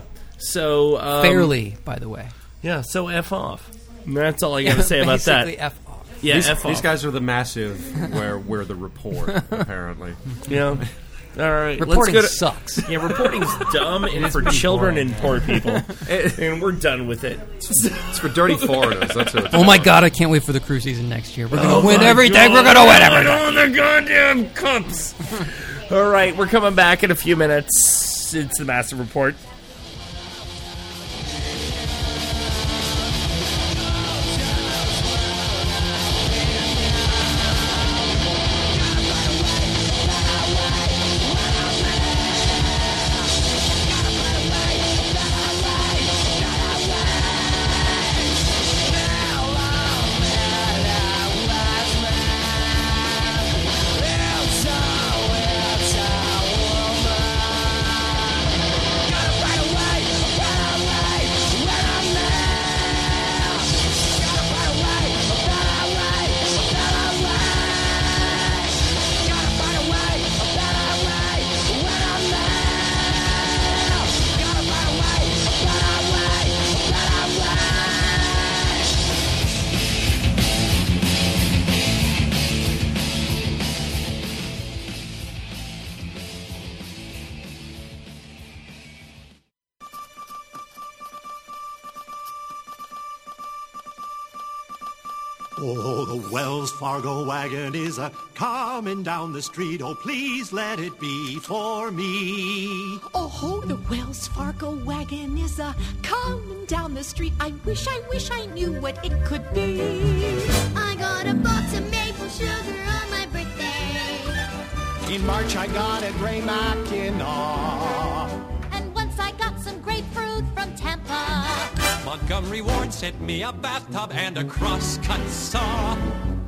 So um, Fairly, by the way. Yeah. So f off. That's all I got to say about Basically, that. F off. Yeah. these, f off. these guys are the massive where we're the report apparently. Yeah. All right. Reporting let's go to, sucks. Yeah, reporting's dumb and for children and poor people, and we're done with it. It's for dirty foreigners. That's what it's Oh my about. God! I can't wait for the Crew season next year. We're gonna Oh win my everything. God. We're gonna win everything. Oh, the goddamn cups! All right, we're coming back in a few minutes. It's the Massive Report. Oh, the Wells Fargo wagon is a coming down the street. Oh, please let it be for me. Oh, the Wells Fargo wagon is a coming down the street. I wish, I wish I knew what it could be. I got a box of maple sugar on my birthday. In March, I got a gray Mackinac. And once I got some grapefruit from Tampa. Montgomery Ward sent me a bathtub and a crosscut saw.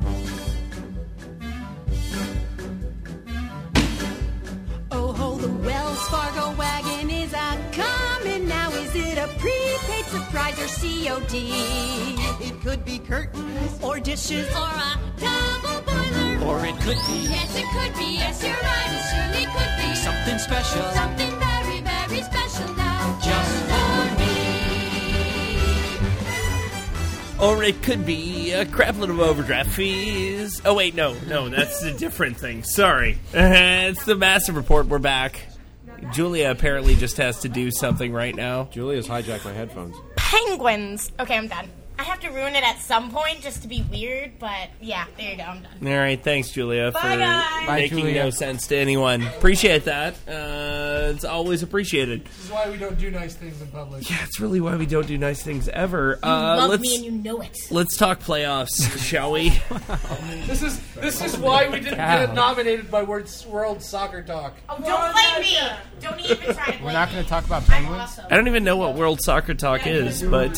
Oh, ho, the Wells Fargo wagon is a coming now. Is it a prepaid surprise or C O D? It could be curtains or dishes or a double boiler. Or it could be Yes, it could be. Yes, you're right. It surely could be something special. Something very, very special now. Just for me. Or it could be a crap load of overdraft fees. Oh, wait, no. No, that's a different thing. Sorry. It's the Massive Report. We're back. Julia apparently just has to do something right now. Julia's hijacked my headphones. Penguins. Okay, I'm done. I have to ruin it at some point just to be weird, but yeah, there you go, I'm done. All right, thanks, Julia, Bye, for guys. Bye, making Julia. no sense to anyone. Appreciate that. Uh, it's always appreciated. This is why we don't do nice things in public. Yeah, it's really why we don't do nice things ever. You Uh, love let's, me and you know it. Let's talk playoffs, shall we? This is this is why we didn't Cow. get nominated by World, World Soccer Talk. Oh, don't blame me. Don't even try to blame We're not going me. to talk about penguins. I don't even know what World Soccer Talk is, but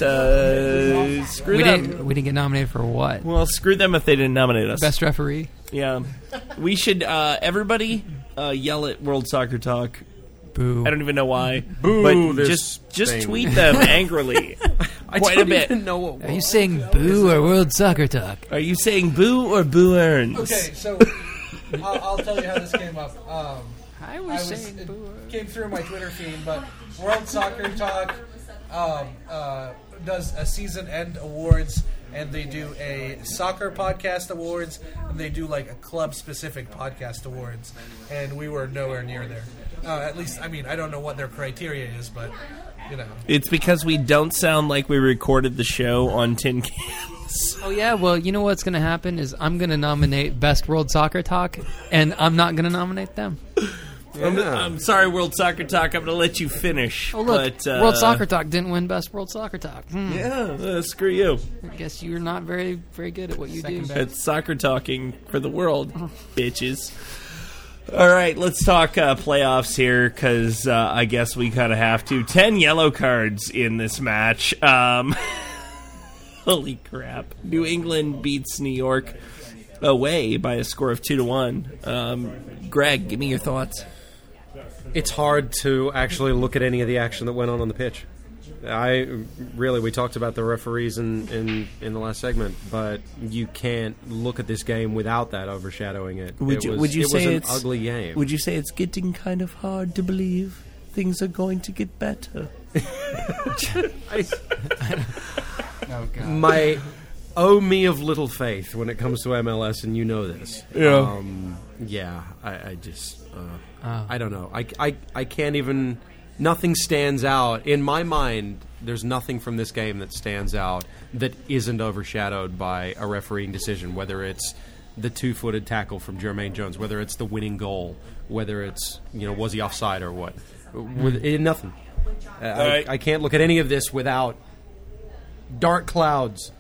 uh, screw we them. didn't we didn't get nominated for what? Well, screw them if they didn't nominate us. Best referee. Yeah, we should. Uh, everybody uh, yell at World Soccer Talk. Boo! I don't even know why. Boo But this just just thing. tweet them angrily. I Quite don't a bit. even know what. Are you saying boo or World Soccer Talk? Are you saying boo or boo earns? Okay, so I'll, I'll tell you how this came up. Um, I I was was saying it boo. came through my Twitter feed, but World Soccer Talk um, uh, does a season end awards, and they do a soccer podcast awards, and they do like a club specific podcast awards, and we were nowhere near there. Uh, at least, I mean, I don't know what their criteria is, but you know. It's because we don't sound like we recorded the show on tin cans. Oh yeah, well, you know what's going to happen is I'm going to nominate Best World Soccer Talk, and I'm not going to nominate them. I'm, I'm sorry, World Soccer Talk. I'm going to let you finish. Oh look, but, uh, World Soccer Talk didn't win Best World Soccer Talk. Hmm. Yeah, uh, screw you. I guess you're not very, very good at what you do. It's soccer talking for the world, bitches. All right, let's talk uh, playoffs here, because uh, I guess we kind of have to. Ten yellow cards in this match. Um, holy crap. New England beats New York away by a score of two to one. Um, Greg, give me your thoughts. It's hard to actually look at any of the action that went on on the pitch. I really, we talked about the referees in, in, in the last segment, but you can't look at this game without that overshadowing it. Would it you, was, would you it say was an it's ugly game? Would you say it's getting kind of hard to believe things are going to get better? I, Oh, God. my oh me of little faith when it comes to M L S, and you know this. Yeah. Um, yeah. I, I just, uh, Oh. I don't know. I, I, I can't even. Nothing stands out in my mind. There's nothing from this game that stands out that isn't overshadowed by a refereeing decision. Whether it's the two-footed tackle from Jermaine Jones, whether it's the winning goal, whether it's, you know, was he offside or what. With, eh, nothing. Uh, I, right. I can't look at any of this without dark clouds.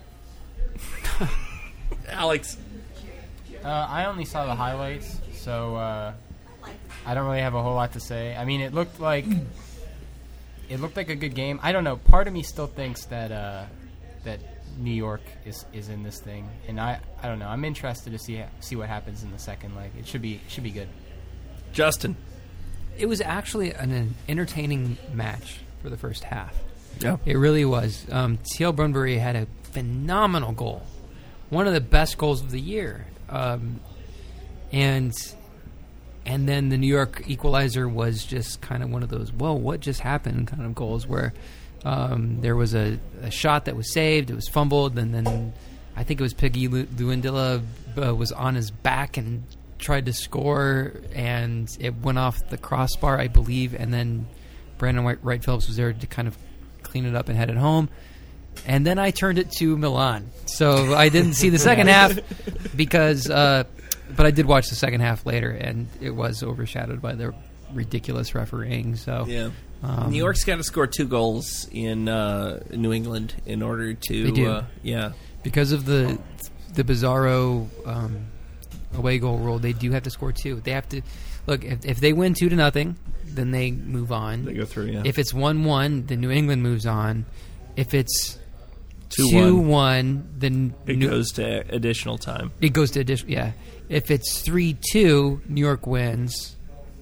Alex. Uh, I only saw the highlights, so uh, I don't really have a whole lot to say. I mean, it looked like it looked like a good game. I don't know. Part of me still thinks that uh, that New York is, is in this thing, and I, I don't know. I'm interested to see see what happens in the second leg. It should be should be good. Justin. It was actually an, an entertaining match for the first half. Yeah. It really was. Um, T L Brunbury had a phenomenal goal. One of the best goals of the year. Um, and and then the New York equalizer was just kind of one of those, whoa, what just happened kind of goals where um, there was a, a shot that was saved, it was fumbled, and then I think it was Piggy Lu- Luindilla uh, was on his back and tried to score, and it went off the crossbar, I believe, and then Brandon White, Wright Phillips was there to kind of clean it up and head it home. And then I turned it to Milan. So I didn't see the second half because, uh, but I did watch the second half later, and it was overshadowed by the ridiculous refereeing. So Yeah. um, New York's got to score two goals in uh, New England in order to. They do. Uh, yeah. Because of the the bizarro um, away goal rule, they do have to score two. They have to look if, if they win two to nothing, then they move on. They go through. Yeah. If it's one one, then New England moves on. If it's two one, two one, then it New- goes to additional time. It goes to additional. Yeah. If it's three two, New York wins.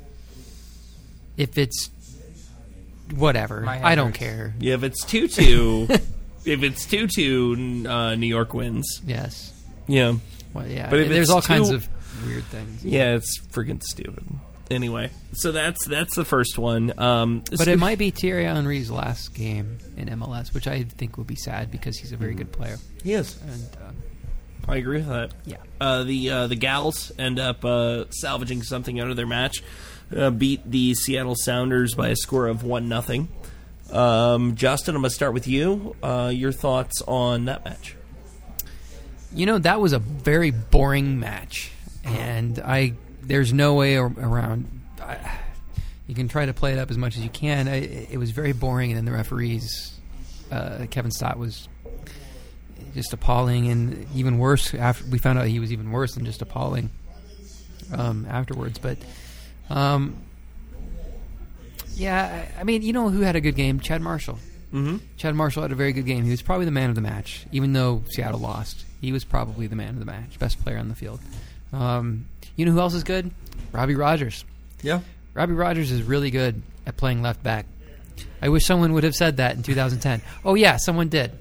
If it's whatever, My head I don't hurts. care. Yeah, if it's two two, if it's two two, uh, New York wins. Yes. Yeah. Well, yeah. But if There's it's all kinds two- of weird things. Yeah, it's freaking stupid. Anyway, so that's that's the first one. Um, But it might be Thierry Henry's last game in M L S, which I think would be sad because he's a very good player. He is. And, uh, I agree with that. Yeah. Uh, the uh, the Gals end up uh, salvaging something out of their match. Uh, beat the Seattle Sounders by a score of one nothing. Um, Justin, I'm going to start with you. Uh, your thoughts on that match? You know, that was a very boring match, and I there's no way ar- around. I, you can try to play it up as much as you can. I, it was very boring, and then the referees, uh, Kevin Stott was just appalling, and even worse. After we found out he was even worse than just appalling um, afterwards. But um, yeah, I, I mean, you know who had a good game? Chad Marshall. Mm-hmm. Chad Marshall had a very good game. He was probably the man of the match, even though Seattle lost. He was probably the man of the match, best player on the field. Um, you know who else is good? Robbie Rogers. Yeah. Robbie Rogers is really good at playing left back. I wish someone would have said that in two thousand ten. Oh, yeah, someone did.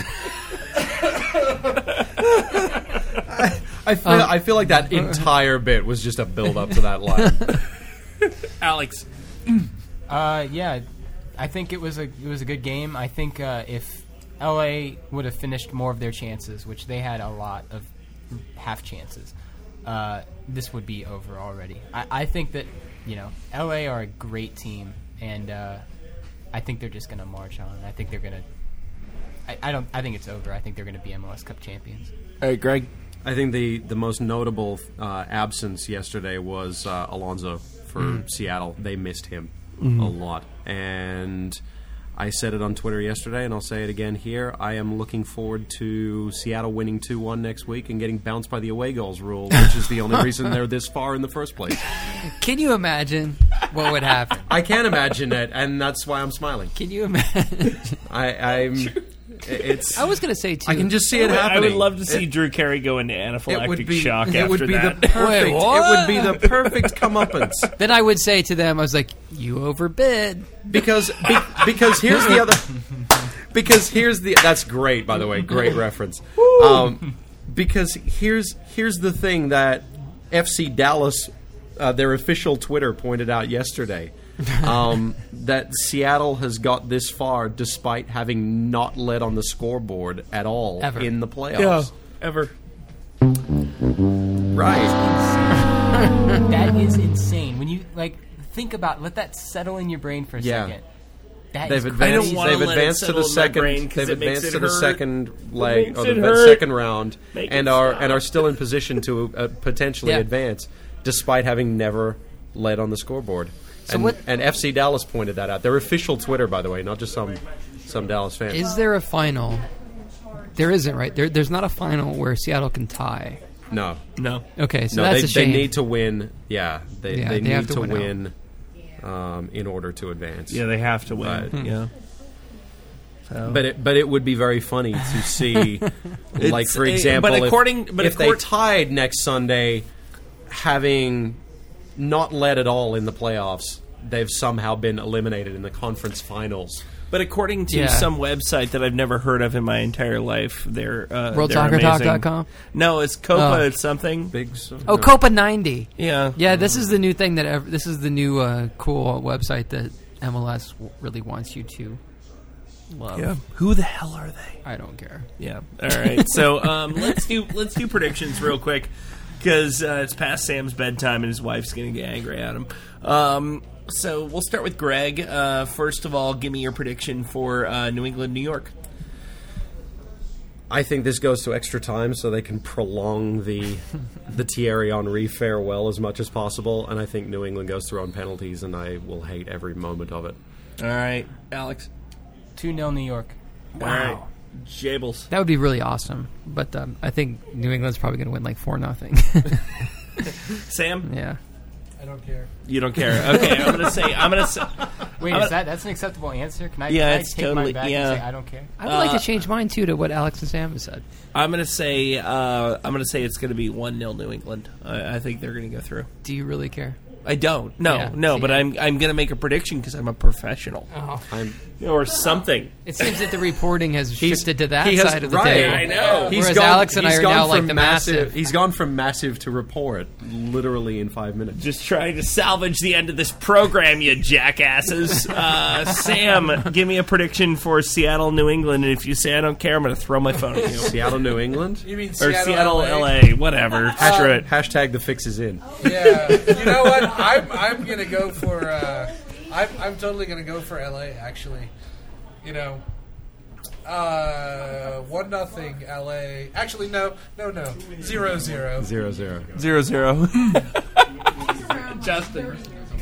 I, I, feel, Um, I feel like that entire bit was just a build-up to that line. Alex. Uh, yeah, I think it was a it was a good game. I think uh, if L A would have finished more of their chances, which they had a lot of half chances, uh, this would be over already. I, I think that you know L A are a great team, and uh, I think they're just going to march on. I think they're going to. I, I don't. I think it's over. I think they're going to be M L S Cup champions. All right, Greg. I think the, the most notable uh, absence yesterday was uh, Alonso for Mm. Seattle. They missed him Mhm. a lot. And I said it on Twitter yesterday, and I'll say it again here. I am looking forward to Seattle winning two one next week and getting bounced by the away goals rule, which is the only reason they're this far in the first place. Can you imagine what would happen? I can imagine it, and that's why I'm smiling. Can you imagine? I, I'm... It's. I was going to say, too. I can just see it I would- I happening. would love to see It- Drew Carey go into anaphylactic it would be, shock it after would be that. the perfect. Wait, it what? would be the perfect comeuppance. Then I would say to them, I was like, you overbid. Because be, because here's the other. Because here's the. That's great, by the way. Great reference. Um, because here's here's the thing that F C Dallas, uh, their official Twitter, pointed out yesterday. Um, that Seattle has got this far despite having not led on the scoreboard at all Ever. in the playoffs. Yeah, ever. Right. That is insane. When you like think about, let that settle in your brain for a Yeah. second. That They've is advanced. crazy. They've advanced to the second. brain 'cause They've it makes advanced it to the hurt. second It leg makes or it the hurt. second round, Make and it are stop. and are still in position to uh, potentially Yeah. advance, despite having never led on the scoreboard. So and, what- and F C Dallas pointed that out. Their official Twitter, by the way, not just some some Dallas fans. Is there a final? There isn't, right? There, there's not a final where Seattle can tie. No, no. Okay, so no, that's they, a shame. they need to win. Yeah, they, Yeah, they, they have need to to win win, um, in order to advance. Yeah, they have to win. But- Yeah. So. But it, but it would be very funny to see, like It's for a- example, but if- according- if, but they accord- tied next Sunday, having not led at all in the playoffs, they've somehow been eliminated in the conference finals. But according to Yeah. some website that I've never heard of in my entire life, they're uh, World they're Soccer Talk amazing. dot com? No, it's Copa. Oh. It's something big. Oh, Copa ninety. Yeah, yeah. This is the new thing that ev- this is the new uh, cool website that M L S w- really wants you to love. Yeah. Who the hell are they? I don't care. Yeah. All right. So um, let's do let's do predictions real quick because uh, it's past Sam's bedtime and his wife's going to get angry at him. Um, so we'll start with Greg. Uh, first of all, give me your prediction for uh, New England, New York. I think this goes to extra time so they can prolong the the Thierry Henry farewell as much as possible, and I think New England goes through on penalties, and I will hate every moment of it. All right, Alex. two nil New York. All right, Jables. That would be really awesome. But um, I think New England's probably going to win like four nothing. Sam. Yeah. I don't care. You don't care. Okay, I'm gonna say. I'm gonna say. Wait, I'm is gonna- that that's an acceptable answer? Can I, Yeah, can I it's take totally- mine back yeah. and say I don't care? I would like Uh, to change mine too to what Alex and Sam have said. I'm gonna say. Uh, I'm gonna say it's gonna be one nil New England. I, I think they're gonna go through. Do you really care? I don't. No, Yeah, no. see, But I- I'm. I'm gonna make a prediction because I'm a professional. Oh. I'm or something. It seems that the reporting has He's- shifted to that he has- side of the right, table. I know. He's Whereas gone- Alex and I he's are gone now like from the massive. He's gone from massive to report literally in five minutes. Just trying to salvage the end of this program, you jackasses. Uh, Sam, give me a prediction for Seattle, New England, and if you say I don't care, I'm going to throw my phone at you. Seattle, New England? You mean Or Seattle, Seattle, L A? L A, whatever. Screw it. Hashtag the fix is in. Yeah, you know what? I'm I'm gonna go for. Uh, I'm I'm totally gonna go for L A. Actually, you know, uh, one nothing L A. Actually, no, no, no, zero zero. Zero zero. Zero zero. Justin.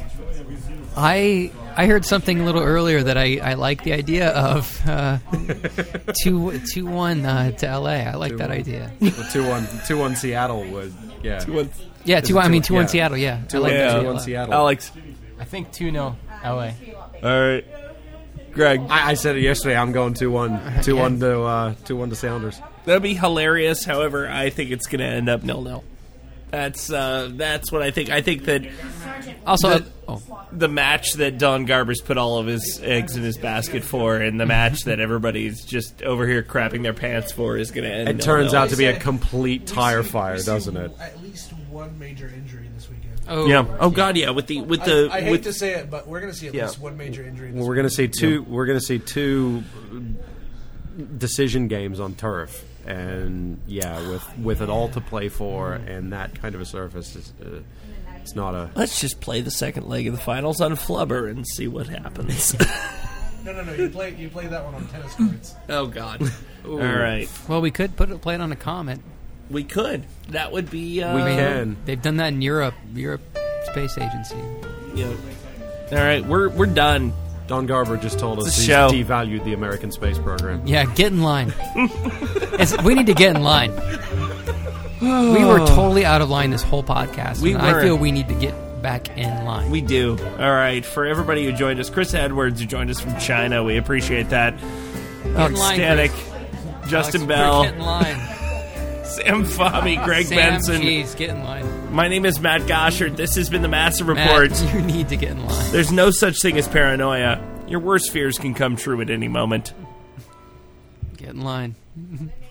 I I heard something a little earlier that I, I like the idea of uh, two two one uh, to L A. I like that idea. Well, two one two one Seattle would yeah. Two one. Yeah, two. I mean two one yeah. Seattle. Yeah, Two I like one, that two idea a one lot. Seattle. Alex. I think two nil L A. All right. Greg. I, I said it yesterday. I'm going two one two one to uh, two one to Sounders. That'd be hilarious. However, I think it's going to end up nil nil. That's uh, that's what I think. I think that Also, the, oh. the match that Don Garber's put all of his eggs in his basket for, and the match that everybody's just over here crapping their pants for, is going to end. It nil turns nil. out to be a complete tire fire, doesn't it? At least one major injury this weekend. Oh. Yeah. Oh God. Yeah. With the with the I, I hate with to say it, but we're going to see at Yeah. least one major injury. This Well, we're going to see two. We're going to see two decision games on turf, and yeah, with with it all to play for, and that kind of a surface is. Uh, it's not a. Let's just play the second leg of the finals on Flubber and see what happens. No, no, no. You play you play that one on tennis courts. Oh God. All right. Well, we could put it, play it on a Comet. We could. That would be. Uh, We can. They've done that in Europe, Europe Space Agency. Yeah. All right. We're we're done. Don Garber just told us It's a he's show. devalued the American space program. Yeah, get in line. It's, we need to get in line. We were totally out of line this whole podcast. We and I were. feel we need to get back in line. We do. All right. For everybody who joined us, Chris Edwards, who joined us from China, we appreciate that. Alex line, Stanek, Chris. Justin Alex, Bell, Get in line. Sam Fahmy, Greg Sam, Benson. Geez, get in line. My name is Matt Goshert. This has been the Massive Matt, Report. you need to get in line. There's no such thing as paranoia. Your worst fears can come true at any moment. Get in line.